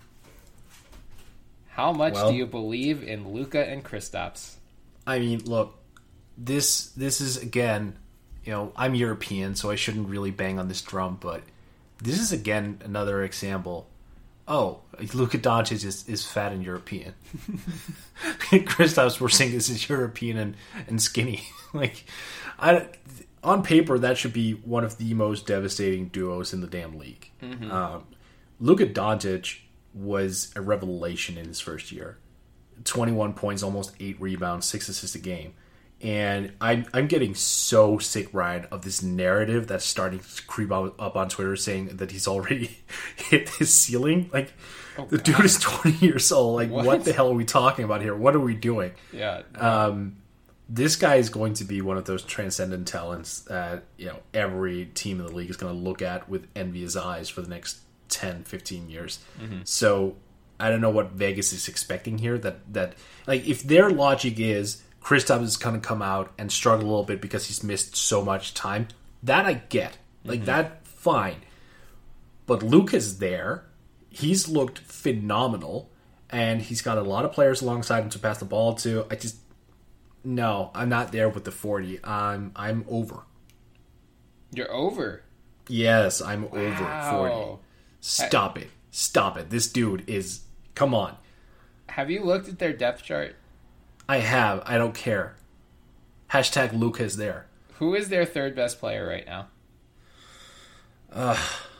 How much well, do you believe in Luka and Kristaps? I mean, look, This this is, again, you know, I'm European, so I shouldn't really bang on this drum, but this is, again, another example. Oh, Luka Doncic is, is fat and European. Kristaps Porzingis is European and, and skinny. Like, I, on paper, that should be one of the most devastating duos in the damn league. Mm-hmm. Um, Luka Doncic was a revelation in his first year. twenty-one points, almost eight rebounds, six assists a game. And I'm I'm getting so sick, Ryan, of this narrative that's starting to creep up, up on Twitter saying that he's already hit his ceiling. Like, oh, the dude is twenty years old. Like, what? what the hell are we talking about here? What are we doing? Yeah. Um, this guy is going to be one of those transcendent talents that, you know, every team in the league is going to look at with envious eyes for the next ten, fifteen years. Mm-hmm. So I don't know what Vegas is expecting here. That that like if their logic is Kristaps is going to come out and struggle a little bit because he's missed so much time. That I get. Like, mm-hmm. that, fine. But Luka's there. He's looked phenomenal. And he's got a lot of players alongside him to pass the ball to. I just... No, I'm not there with the forty. I'm I'm over. You're over? Yes, I'm wow. over forty. Stop I, it. Stop it. This dude is... Come on. Have you looked at their depth chart? I have. I don't care. Hashtag Luka is there. Who is their third best player right now? Uh,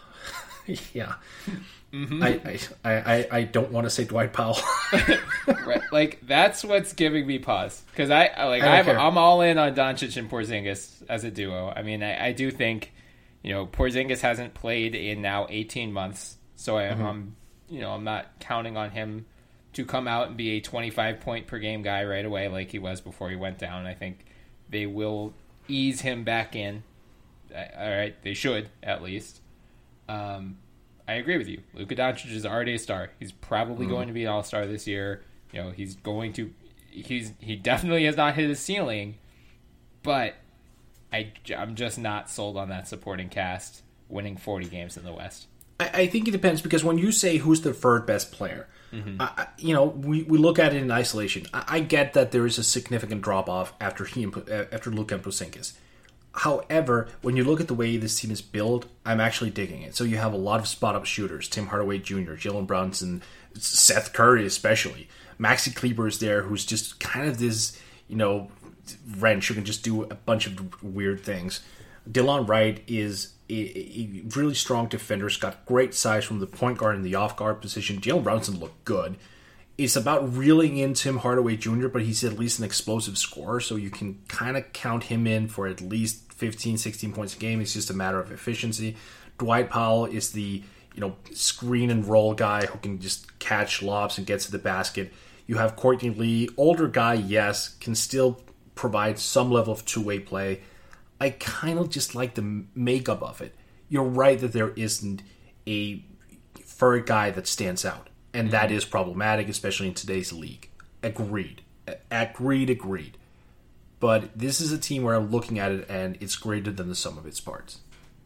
yeah. Mm-hmm. I, I, I, I don't want to say Dwight Powell. Right. Like, that's what's giving me pause. Because I, like, I I'm, I'm all in on Doncic and Porzingis as a duo. I mean, I, I do think, you know, Porzingis hasn't played in now eighteen months. So I, mm-hmm. I'm, you know, I'm not counting on him to come out and be a twenty-five point per game guy right away like he was before he went down. I think they will ease him back in. All right, they should, at least. Um, I agree with you. Luka Doncic is already a star. He's probably mm-hmm. going to be an all-star this year. You know, he's going to... He's He definitely has not hit his ceiling, but I, I'm just not sold on that supporting cast winning forty games in the West. I, I think it depends, because when you say who's the third best player... Mm-hmm. I, you know, we, we look at it in isolation. I, I get that there is a significant drop off after he and, after Luka and Porzingis. However, when you look at the way this team is built, I'm actually digging it. So you have a lot of spot up shooters: Tim Hardaway Junior, Jalen Brunson, Seth Curry, especially Maxi Kleber is there, who's just kind of this, you know, wrench who can just do a bunch of weird things. Delon Wright is a, a really strong defender. He's got great size from the point guard and the off guard position. Jalen Brunson looked good. It's about reeling in Tim Hardaway Junior, but he's at least an explosive scorer, so you can kind of count him in for at least fifteen, sixteen points a game. It's just a matter of efficiency. Dwight Powell is the, you know, screen and roll guy who can just catch lobs and get to the basket. You have Courtney Lee, older guy, yes, can still provide some level of two-way play. I kind of just like the makeup of it. You're right that there isn't a third guy that stands out. And that is problematic, especially in today's league. Agreed. Agreed, agreed. But this is a team where I'm looking at it and it's greater than the sum of its parts.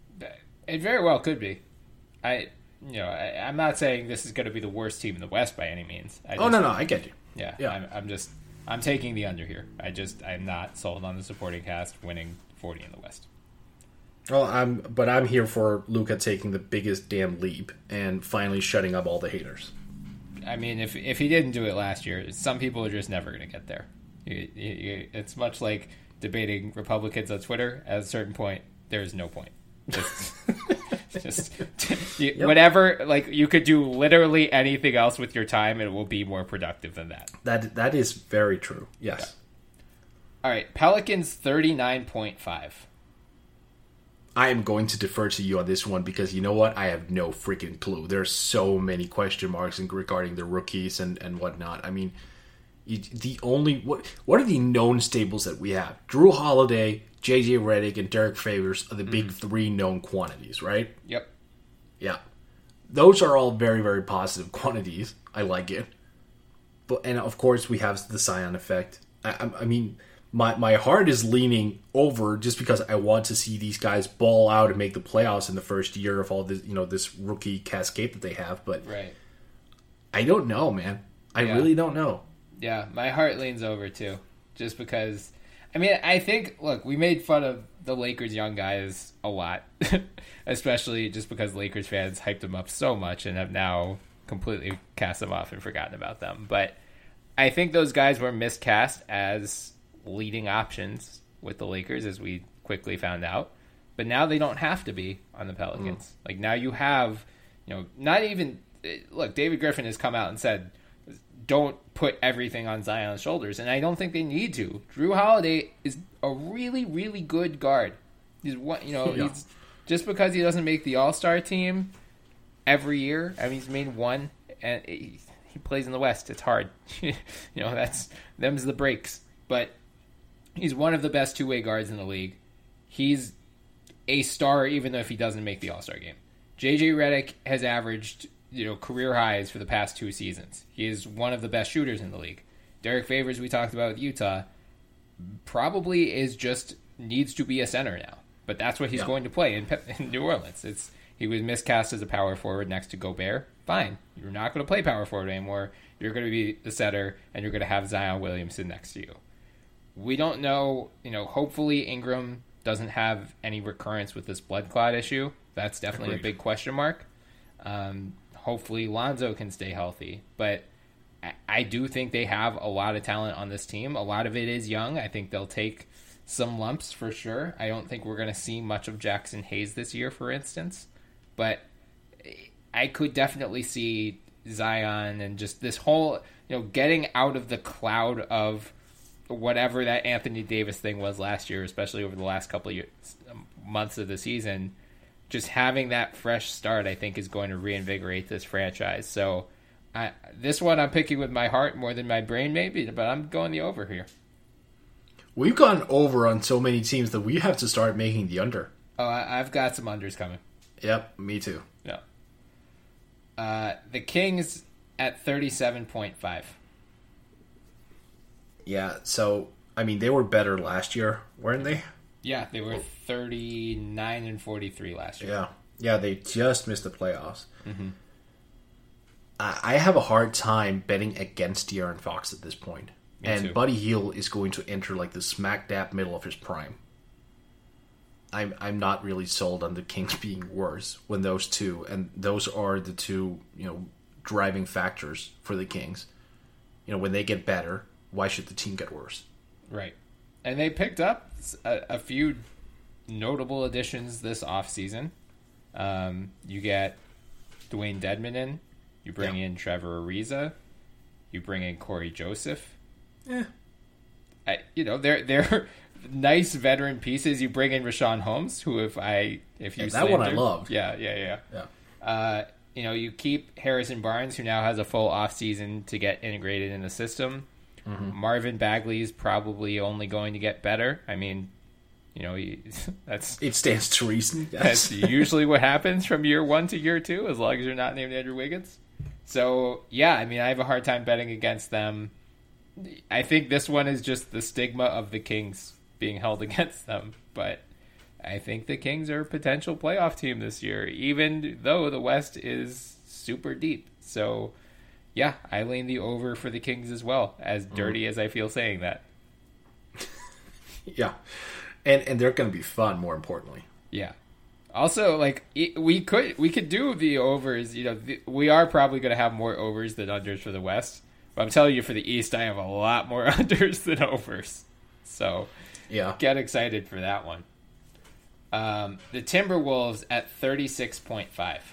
It very well could be. I, you know, I, I'm not saying this is going to be the worst team in the West by any means. I just, oh, no, no, I get you. Yeah, yeah. I'm, I'm just, I'm taking the under here. I just, I'm not sold on the supporting cast winning forty in the West. Well, I'm, but I'm here for Luka taking the biggest damn leap and finally shutting up all the haters. I mean, if if he didn't do it last year, some people are just never going to get there. You, you, you, it's much like debating Republicans on Twitter. At a certain point, there's no point. Just, just you, yep. Whatever. Like, you could do literally anything else with your time, and it will be more productive than that. That that is very true. Yes. Yeah. All right, Pelicans thirty-nine point five. I am going to defer to you on this one because you know what? I have no freaking clue. There's so many question marks regarding the rookies and, and whatnot. I mean, you, the only what what are the known staples that we have? Drew Holiday, J J Redick, and Derek Favors are the big mm. three known quantities, right? Yep. Yeah, those are all very very positive quantities. I like it, but and of course we have the Zion effect. I, I, I mean. My my heart is leaning over just because I want to see these guys ball out and make the playoffs in the first year of all this, you know, this rookie cascade that they have. But right. I don't know, man. I yeah. really don't know. Yeah, my heart leans over too, just because. I mean, I think. Look, we made fun of the Lakers young guys a lot, especially just because Lakers fans hyped them up so much and have now completely cast them off and forgotten about them. But I think those guys were miscast as leading options with the Lakers, as we quickly found out, but now they don't have to be on the Pelicans. Mm. Like, now you have, you know, not even look. David Griffin has come out and said, "Don't put everything on Zion's shoulders," and I don't think they need to. Drew Holiday is a really, really good guard. He's one, you know, yeah. he's just because he doesn't make the All-Star team every year. I mean, he's made one, and he, he plays in the West. It's hard, you know. That's them's the breaks, but. He's one of the best two-way guards in the league. He's a star even if he doesn't make the All-Star game. J J Redick has averaged, you know, career highs for the past two seasons. He is one of the best shooters in the league. Derek Favors, we talked about with Utah, probably is just needs to be a center now. But that's what he's yeah. going to play in, in New Orleans. It's he was miscast as a power forward next to Gobert. Fine. You're not going to play power forward anymore. You're going to be the setter, and you're going to have Zion Williamson next to you. We don't know, you know, hopefully Ingram doesn't have any recurrence with this blood clot issue. That's definitely Agreed. a big question mark. Um, hopefully Lonzo can stay healthy. But I, I do think they have a lot of talent on this team. A lot of it is young. I think they'll take some lumps for sure. I don't think we're going to see much of Jackson Hayes this year, for instance. But I could definitely see Zion and just this whole, you know, getting out of the cloud of whatever that Anthony Davis thing was last year, especially over the last couple of years, months of the season, just having that fresh start, I think, is going to reinvigorate this franchise. So I, this one I'm picking with my heart more than my brain, maybe, but I'm going the over here. We've gone over on so many teams that we have to start making the under. Oh, I, I've got some unders coming. Yep, me too. Yeah. Uh, the Kings at thirty-seven point five. Yeah, so, I mean, they were better last year, weren't they? Yeah, they were thirty-nine and forty-three last year. Yeah, yeah, they just missed the playoffs. Mm-hmm. I, I have a hard time betting against De'Aaron Fox at this point. Me and too. Buddy Hield is going to enter like the smack dab middle of his prime. I'm I'm not really sold on the Kings being worse when those two, and those are the two, you know, driving factors for the Kings. You know, when they get better, why should the team get worse? Right. And they picked up a, a few notable additions this offseason. Um, you get Dwayne Dedmon in. You bring yeah. in Trevor Ariza. You bring in Corey Joseph. Yeah. I, you know, they're they're nice veteran pieces. You bring in Rashawn Holmes, who if I if you yeah, that one I her, loved. Yeah, yeah, yeah. Yeah. Uh, you know, you keep Harrison Barnes, who now has a full offseason to get integrated in the system. Mm-hmm. Marvin Bagley is probably only going to get better. I mean, you know, he, that's it stands to reason. Yes. That's usually what happens from year one to year two, as long as you're not named Andrew Wiggins. So yeah, I mean, I have a hard time betting against them. I think this one is just the stigma of the Kings being held against them, but I think the Kings are a potential playoff team this year, even though the West is super deep. So. Yeah, I lean the over for the Kings as well, as dirty mm. as I feel saying that. Yeah. And and they're going to be fun, more importantly. Yeah. Also, like we could we could do the overs. You know, the, we are probably going to have more overs than unders for the West. But I'm telling you, for the East, I have a lot more unders than overs. So, yeah, get excited for that one. Um, the Timberwolves at thirty-six point five.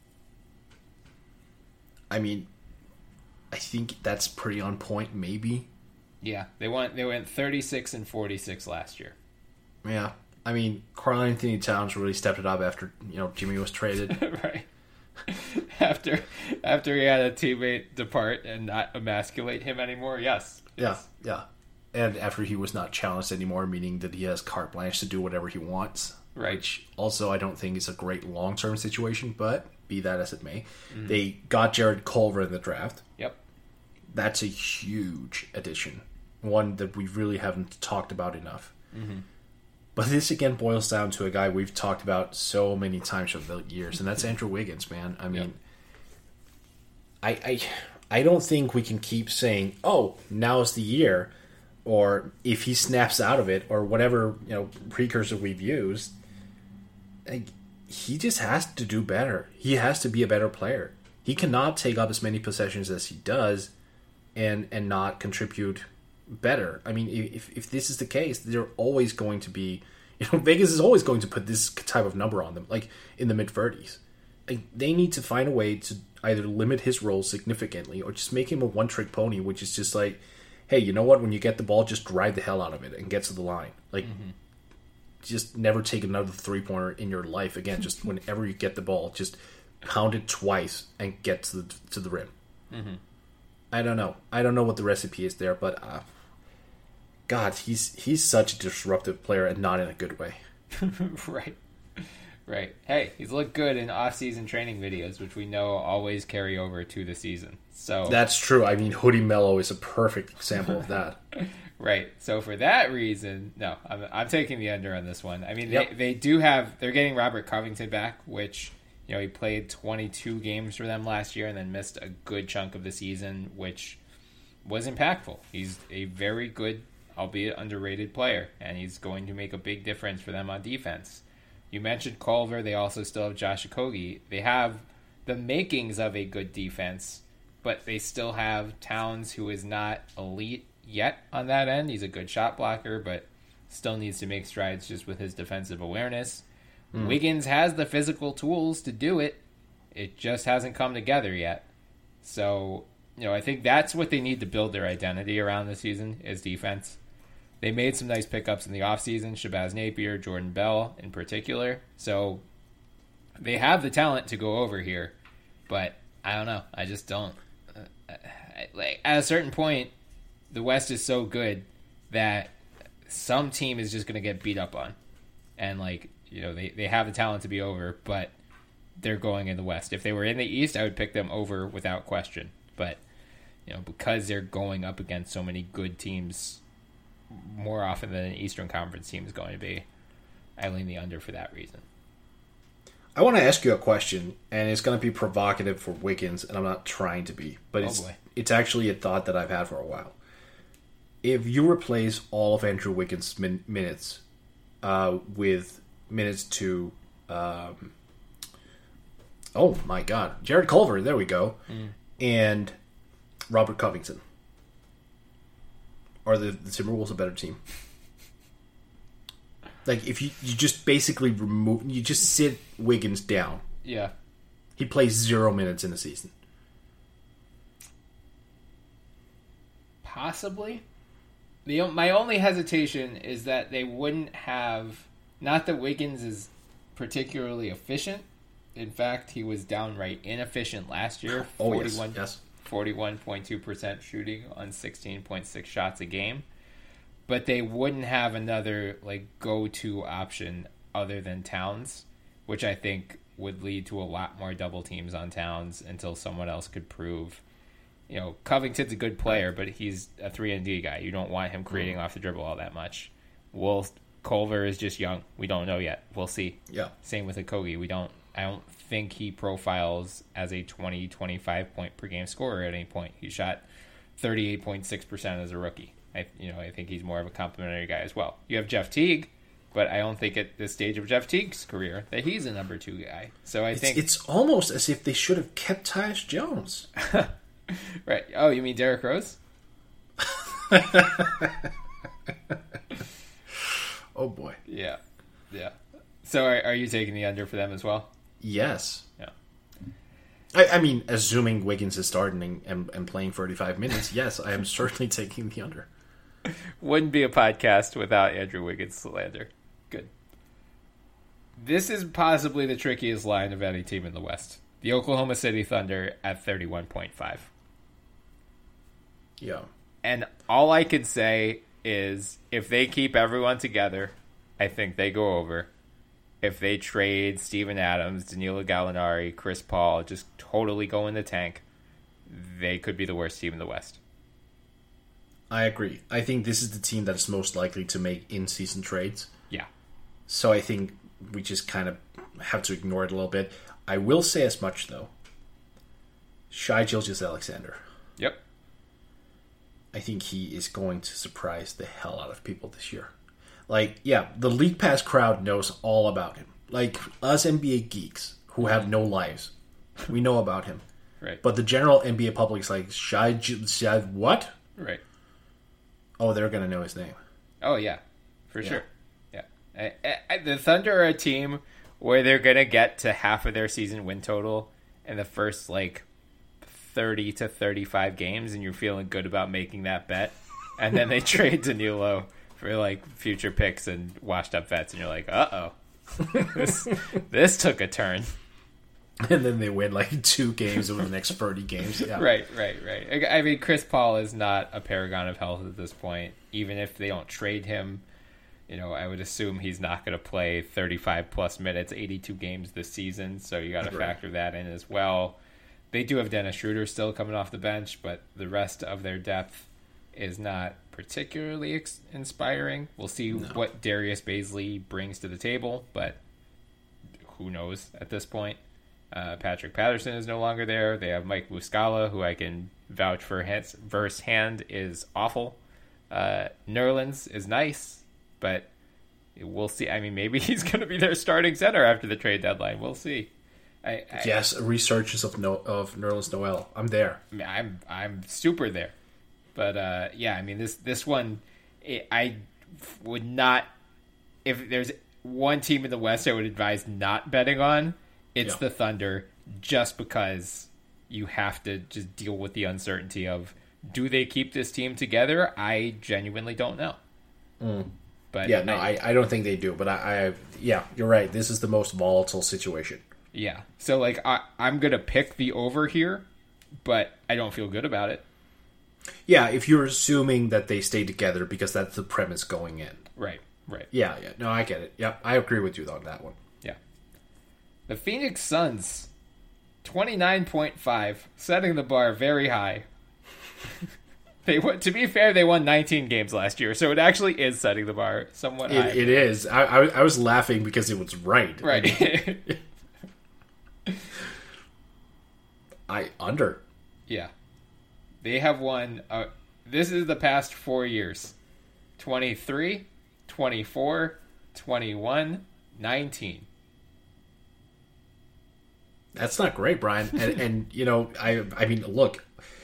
I mean, I think that's pretty on point. Maybe. Yeah, they went they went thirty-six and forty-six last year. Yeah, I mean, Karl-Anthony Towns really stepped it up after you know Jimmy was traded. Right. after after he had a teammate depart and not emasculate him anymore. Yes. Yeah, yeah. And after he was not challenged anymore, meaning that he has carte blanche to do whatever he wants. Right. Which also I don't think is a great long-term situation, but be that as it may. Mm-hmm. They got Jared Culver in the draft. Yep. That's a huge addition. One that we really haven't talked about enough. Mm-hmm. But this again boils down to a guy we've talked about so many times over the years, and that's Andrew Wiggins, man. I mean, yep. I, I I don't think we can keep saying, oh, now's the year, or if he snaps out of it, or whatever, you know, precursor we've used. Like, he just has to do better. He has to be a better player. He cannot take up as many possessions as he does and and not contribute better. I mean, if if this is the case, they're always going to be, you know, Vegas is always going to put this type of number on them, like in the mid thirties. Like, they need to find a way to either limit his role significantly or just make him a one-trick pony, which is just like, hey, you know what? When you get the ball, just drive the hell out of it and get to the line. Like, mm-hmm. just never take another three-pointer in your life again. Just whenever you get the ball, just pound it twice and get to the to the rim. Mm-hmm. I don't know. I don't know what the recipe is there, but uh, God, he's he's such a disruptive player and not in a good way. Right. Right. Hey, he's looked good in off-season training videos, which we know always carry over to the season. So that's true. I mean, Hoodie Mello is a perfect example of that. Right. So for that reason, no, I'm, I'm taking the under on this one. I mean, yep. they, they do have, they're getting Robert Covington back, which, you know, he played twenty-two games for them last year and then missed a good chunk of the season, which was impactful. He's a very good, albeit underrated player, and he's going to make a big difference for them on defense. You mentioned Culver. They also still have Josh Okogie. They have the makings of a good defense, but they still have Towns, who is not elite yet on that end. He's a good shot blocker, but still needs to make strides just with his defensive awareness. Mm. Wiggins has the physical tools to do it. It just hasn't come together yet. So, you know, I think that's what they need to build their identity around this season is defense. They made some nice pickups in the offseason, Shabazz Napier, Jordan Bell in particular. So they have the talent to go over here, but I don't know. I just don't. Uh, I, like, at a certain point, the West is so good that some team is just going to get beat up on. And, like, you know, they, they have the talent to be over, but they're going in the West. If they were in the East, I would pick them over without question. But, you know, because they're going up against so many good teams more often than an Eastern Conference team is going to be, I lean the under for that reason. I want to ask you a question, and it's going to be provocative for Wiggins, and I'm not trying to be, but oh it's boy. it's actually a thought that I've had for a while. If you replace all of Andrew Wiggins' min- minutes uh, with minutes to, um, oh my God, Jared Culver, there we go, mm. and Robert Covington, are the, the Timberwolves a better team? Like, if you, you just basically remove, you just sit Wiggins down. Yeah. He plays zero minutes in the season. Possibly. The My only hesitation is that they wouldn't have, not that Wiggins is particularly efficient. In fact, he was downright inefficient last year. Oh, forty-one, yes, yes. forty-one point two percent shooting on sixteen point six shots a game. But they wouldn't have another like go-to option other than Towns, which I think would lead to a lot more double teams on Towns until someone else could prove. You know, Covington's a good player, but he's a three and D guy. You don't want him creating off the dribble all that much. Wolf Culver is just young. We don't know yet. We'll see. Yeah. Same with Okogie. We don't. I don't think he profiles as a twenty, twenty-five point per game scorer at any point. He shot thirty-eight point six percent as a rookie. I, you know, I think he's more of a complimentary guy as well. You have Jeff Teague, but I don't think at this stage of Jeff Teague's career that he's a number two guy. So I it's, think it's almost as if they should have kept Tyus Jones. Right. Oh, you mean Derrick Rose? Oh boy. Yeah. Yeah. So are, are you taking the under for them as well? Yes. Yeah. I, I mean, assuming Wiggins is starting and, and playing thirty-five minutes, yes, I am certainly taking the under. Wouldn't be a podcast without Andrew Wiggins slander. Good. This is possibly the trickiest line of any team in the West. The Oklahoma City Thunder at thirty-one point five. Yeah. And all I could say is if they keep everyone together, I think they go over. If they trade Steven Adams, Danilo Gallinari, Chris Paul, just totally go in the tank, they could be the worst team in the West. I agree. I think this is the team that's most likely to make in-season trades. Yeah. So I think we just kind of have to ignore it a little bit. I will say as much, though. Shai Gilgeous-Alexander. Yep. I think he is going to surprise the hell out of people this year. Like, yeah, the League Pass crowd knows all about him. Like, us N B A geeks who have no lives, we know about him. Right. But the general N B A public is like, Shai, Shai what? Right. Oh, they're going to know his name. Oh, yeah. For Yeah. sure. Yeah. I, I, the Thunder are a team where they're going to get to half of their season win total in the first, like, thirty to thirty-five games, and you're feeling good about making that bet. And then they trade Danilo for, like, future picks and washed-up vets, and you're like, uh-oh. this, this took a turn. And then they win, like, two games over the next thirty games. Yeah. Right, right, right. I mean, Chris Paul is not a paragon of health at this point. Even if they don't trade him, you know, I would assume he's not going to play thirty-five plus minutes, eighty-two games this season, so you got to Right. factor that in as well. They do have Dennis Schroeder still coming off the bench, but the rest of their depth is not particularly ex- inspiring. We'll see No. what Darius Baisley brings to the table, but who knows at this point. Uh, Patrick Patterson is no longer there. They have Mike Muscala, who I can vouch for his verse hand is awful. Uh, Nerlens is nice, but we'll see. I mean, maybe he's going to be their starting center after the trade deadline. We'll see. I, I, Yes, a resurgence of no, of Nerlens Noel. I'm there. I'm I'm super there, but uh, yeah, I mean this this one, it, I would not. If there's one team in the West I would advise not betting on, it's Yeah. the Thunder, just because you have to just deal with the uncertainty of do they keep this team together? I genuinely don't know. Mm. But Yeah, no, I, I don't think they do. But I, I, yeah, you're right. This is the most volatile situation. yeah. So like I I'm gonna pick the over here, but I don't feel good about it. Yeah, if you're assuming that they stay together because that's the premise going in. Right. Right. Yeah, yeah. No, I get it. Yeah, I agree with you on that one. Yeah. The Phoenix Suns, twenty-nine point five, setting the bar very high. They won, to be fair, they won nineteen games last year, so it actually is setting the bar somewhat high. It, it is. I, I, I was laughing because it was right. Right. I under. Yeah. They have won, uh, this is the past four years. twenty-three, twenty-four, twenty-one, nineteen. That's not great, Brian. And, and you know, I I mean, look,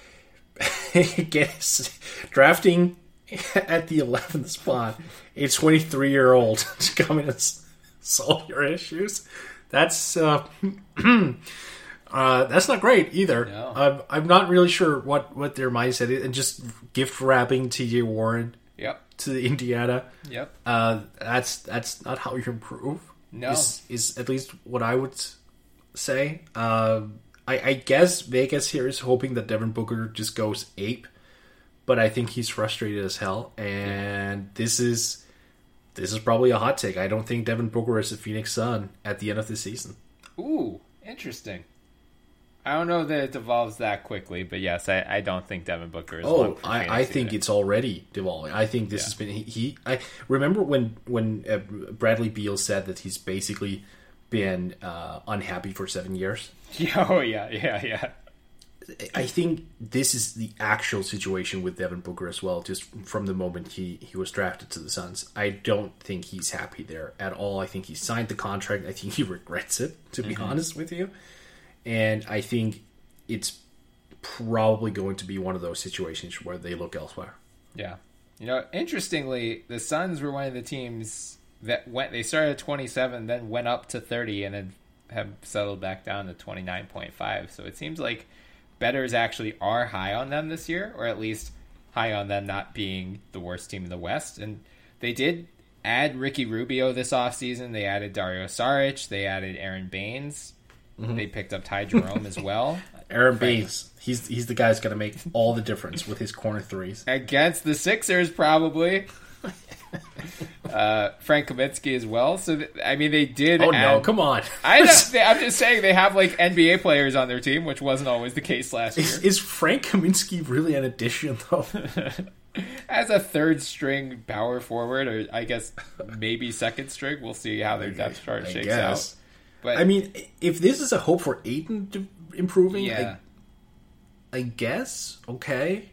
guess drafting at the eleventh spot a twenty-three-year-old to come in and s- solve your issues. That's uh, uh, that's not great either. No. I'm I'm not really sure what, what their mindset is, and just gift wrapping T J Warren Yep. to Indiana. Yep. Uh, that's that's not how you improve. No. is, is at least what I would say. Uh, I, I guess Vegas here is hoping that Devin Booker just goes ape, but I think he's frustrated as hell. And this is this is probably a hot take. I don't think Devin Booker is a Phoenix Sun at the end of the season. Ooh, interesting. I don't know that it devolves that quickly, but yes, I, I don't think Devin Booker is. Oh, one for I, Phoenix I think either. it's already devolving. I think this Yeah. has been he. he I remember when when uh, Bradley Beal said that he's basically been uh, unhappy for seven years. Yeah, oh yeah, yeah, yeah. I think this is the actual situation with Devin Booker as well, just from the moment he, he was drafted to the Suns. I don't think he's happy there at all. I think he signed the contract. I think he regrets it, to be mm-hmm. honest with you. And I think it's probably going to be one of those situations where they look elsewhere. Yeah. You know, interestingly, the Suns were one of the teams that went, they started at twenty-seven, then went up to thirty, and then have settled back down to twenty-nine point five. So it seems like bettors actually are high on them this year, or at least high on them not being the worst team in the West. And they did add Ricky Rubio this offseason. They added Dario Saric. They added Aaron Baines. Mm-hmm. They picked up Ty Jerome as well. Aaron Baines, he's he's the guy who's going to make all the difference with his corner threes. Against the Sixers, probably. uh, Frank Kaminsky as well. So, th- I mean, they did Oh, add, no, come on. I know, they, I'm just saying they have, like, N B A players on their team, which wasn't always the case last year. Is, is Frank Kaminsky really an addition, though? As a third-string power forward, or I guess maybe second string. We'll see how their depth chart I shakes guess. out. But I mean, if this is a hope for Ayton to improving, yeah. I, I guess, okay.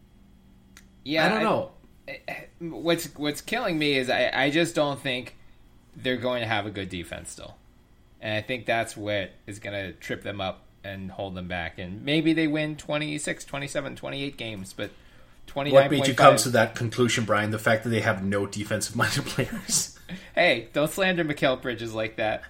Yeah, I don't know. I, what's what's killing me is I, I just don't think they're going to have a good defense still. And I think that's what is going to trip them up and hold them back. And maybe they win twenty-six, twenty-seven, twenty-eight games, but twenty-nine. What made you come to that conclusion, Brian? The fact that they have no defensive-minded players? Hey, don't slander Mikal Bridges like that.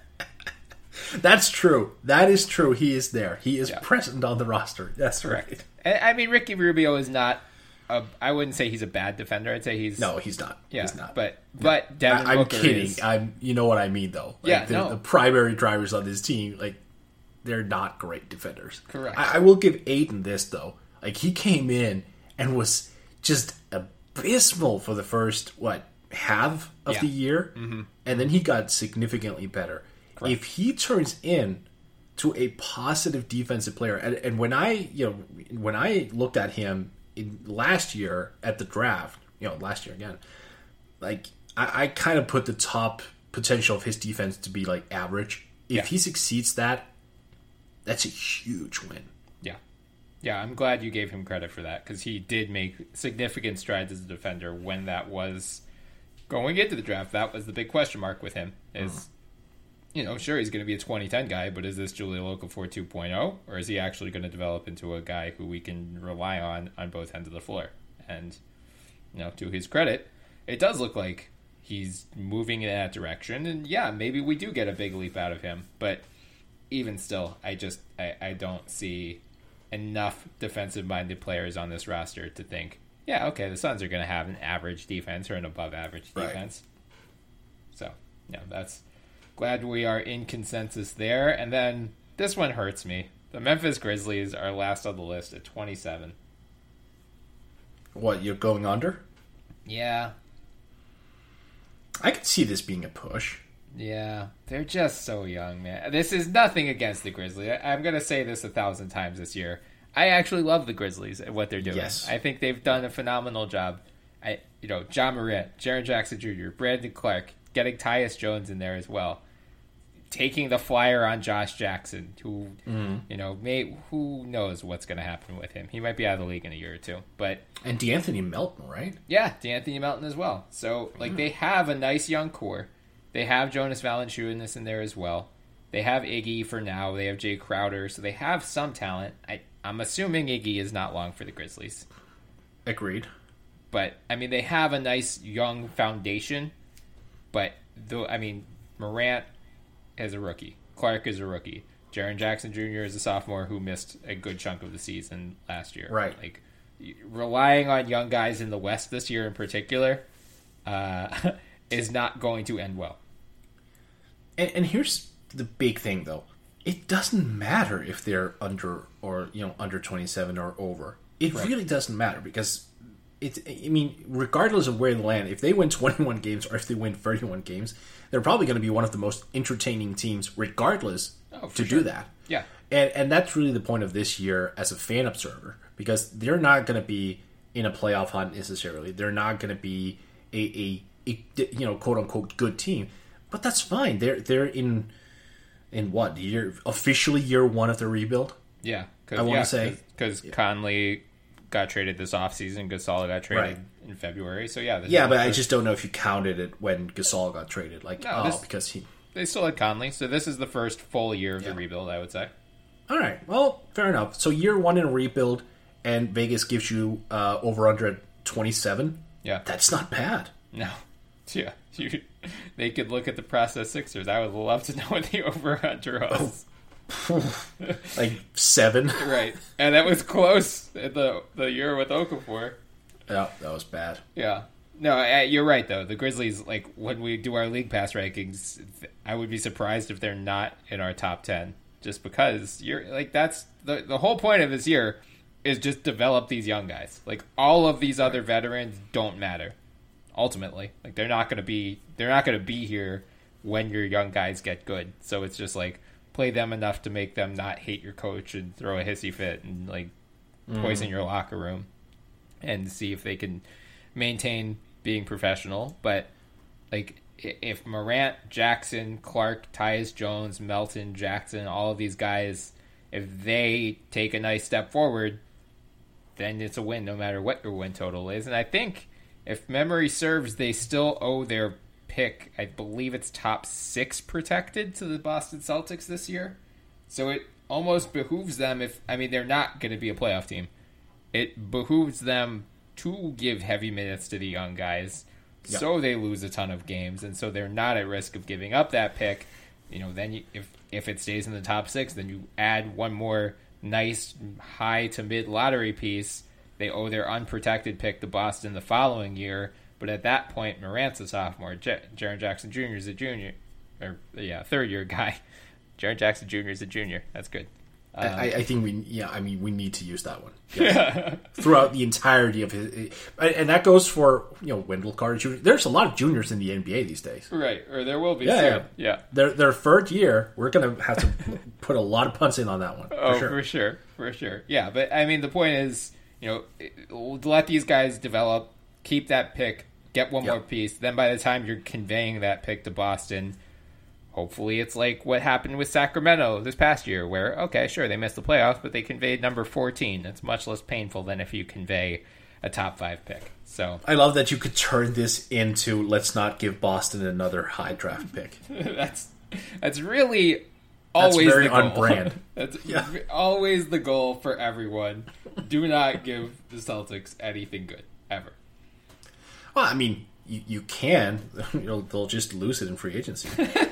That's true. That is true. He is there. He is yeah. present on the roster. That's correct. Right. I mean, Ricky Rubio is not a, I wouldn't say he's a bad defender. I'd say he's no, he's not. Yeah, he's not. But but Devin I, I'm Booker kidding. is, I'm. You know what I mean, though. Like, yeah, the, no. the primary drivers on this team, like, they're not great defenders. Correct. I, I will give Ayton this though. Like, he came in and was just abysmal for the first what half of yeah. the year, mm-hmm. and then he got significantly better. Correct. If he turns in to a positive defensive player, and, and when I you know when I looked at him in last year at the draft, you know last year again, like I, I kind of put the top potential of his defense to be like average. If yeah. he succeeds that, that's a huge win. Yeah, yeah. I'm glad you gave him credit for that because he did make significant strides as a defender when that was going into the draft. That was the big question mark with him. Is mm. you know, sure, he's going to be a twenty ten guy, but is this Julio Okafor two point oh, or is he actually going to develop into a guy who we can rely on on both ends of the floor? And, you know, to his credit, it does look like he's moving in that direction, and yeah, maybe we do get a big leap out of him, but even still, I just, I, I don't see enough defensive-minded players on this roster to think, yeah, okay, the Suns are going to have an average defense or an above-average defense. Right. So, yeah, that's... Glad we are in consensus there. And then this one hurts me. The Memphis Grizzlies are last on the list at twenty-seven. What, you're going under? Yeah. I could see this being a push. Yeah. They're just so young, man. This is nothing against the Grizzlies. I- I'm going to say this a thousand times this year. I actually love the Grizzlies and what they're doing. Yes. I think they've done a phenomenal job. I, you know, John Morant, Jaren Jackson Junior, Brandon Clark, getting Tyus Jones in there as well. Taking the flyer on Josh Jackson, who, mm-hmm. you know, may who knows what's going to happen with him. He might be out of the league in a year or two. But and DeAnthony Melton, right? Yeah, DeAnthony Melton as well. So, like, mm. they have a nice young core. They have Jonas Valanciunas in there as well. They have Iggy for now. They have Jay Crowder. So they have some talent. I, I'm assuming Iggy is not long for the Grizzlies. Agreed. But, I mean, they have a nice young foundation. But, though, I mean, Morant is a rookie. Clark is a rookie. Jaren Jackson Junior is a sophomore who missed a good chunk of the season last year. Right. Like, relying on young guys in the West this year in particular uh, is not going to end well. And, and here's the big thing, though. It doesn't matter if they're under or, you know, under twenty-seven or over. It right. really doesn't matter because it's, I mean, regardless of where they land, if they win twenty-one games or if they win thirty-one games, they're probably going to be one of the most entertaining teams regardless oh, to sure. do that. Yeah. And and that's really the point of this year as a fan observer because they're not going to be in a playoff hunt necessarily. They're not going to be a, a, a you know, quote-unquote good team. But that's fine. They're they're in in what? Year officially year one of the rebuild? Yeah, I want to yeah, say because yeah. Conley got traded this offseason. Gasol got traded Right. in February. So yeah, yeah, but I just don't know if you counted it when Gasol got traded. Like, No, oh, this- because he. they still had Conley. So this is the first full year of Yeah. the rebuild, I would say. All right, well, fair enough. So year one in a rebuild, and Vegas gives you uh, over under at twenty-seven. Yeah. That's not bad. No. Yeah. You, they could look at the process Sixers. I would love to know what the over-under was. Like seven. Right. And that was close at the, the year with Okafor. Yeah, that was bad. Yeah. No, uh, you're right, though. The Grizzlies, like, when we do our League Pass rankings, I would be surprised if they're not in our top ten. Just because you're, like, that's the, the whole point of this year is just develop these young guys. Like, all of these other veterans don't matter. Ultimately, like they're not going to be they're not going to be here when your young guys get good. So it's just like play them enough to make them not hate your coach and throw a hissy fit and like poison mm. your locker room, and see if they can maintain being professional. But like if Morant, Jackson, Clark, Tyus Jones, Melton, Jackson, all of these guys, if they take a nice step forward, then it's a win no matter what your win total is. And I think, if memory serves, they still owe their pick, I believe it's top six protected to the Boston Celtics this year. So it almost behooves them if, I mean, they're not going to be a playoff team. It behooves them to give heavy minutes to the young guys yep. so they lose a ton of games. And so they're not at risk of giving up that pick. You know, then you, if, if it stays in the top six, then you add one more nice high to mid lottery piece. They owe their unprotected pick to Boston the following year, but at that point, Morant's a sophomore. J- Jaren Jackson Junior is a junior, or yeah, third year guy. Jaren Jackson Junior is a junior. That's good. Um, I, I think we, yeah, I mean, we need to use that one yes. throughout the entirety of his, and that goes for you know Wendell Carter Junior There's a lot of juniors in the N B A these days, right? Or there will be. Yeah, soon. yeah. yeah. Their their third year, we're gonna have to put a lot of punts in on that one. Oh, for sure. for sure, for sure. Yeah, but I mean, the point is, you know, let these guys develop, keep that pick, get one yep. more piece. Then by the time you're conveying that pick to Boston, hopefully it's like what happened with Sacramento this past year, where, okay, sure, they missed the playoffs, but they conveyed number fourteen. It's much less painful than if you convey a top five pick. So I love that you could turn this into let's not give Boston another high draft pick. that's that's really always that's very the goal. on brand. That's yeah. always the goal for everyone. Do not give the Celtics anything good, ever. Well, I mean, you, you can. You know, they'll just lose it in free agency.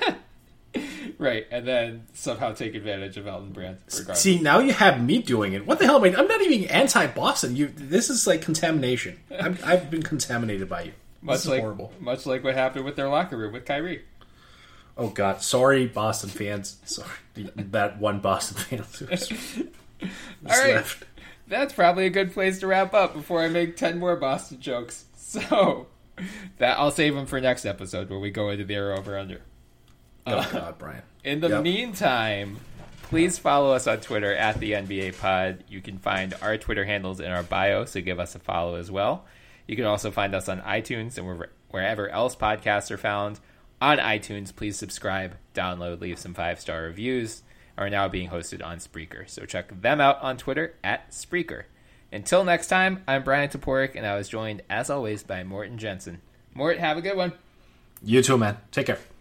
Right, and then somehow take advantage of Elton Brand. Regardless. See, now you have me doing it. What the hell am I? I'm not even anti-Boston. You, this is like contamination. I'm, I've been contaminated by you. Much this like, is horrible. Much like what happened with their locker room with Kyrie. Oh God, sorry, Boston fans. Sorry, that one Boston fan. Just, just All right, left. That's probably a good place to wrap up before I make ten more Boston jokes. So that I'll save them for next episode where we go into their over under. Oh God, Brian. In the yep. meantime, please follow us on Twitter at the N B A Pod. You can find our Twitter handles in our bio, so give us a follow as well. You can also find us on iTunes and wherever else podcasts are found. On iTunes, please subscribe, download, leave some five-star reviews. Are now being hosted on Spreaker, so check them out on Twitter at Spreaker. Until next time, I'm Brian Toporek, and I was joined, as always, by Morton Jensen. Mort, have a good one. You too, man. Take care.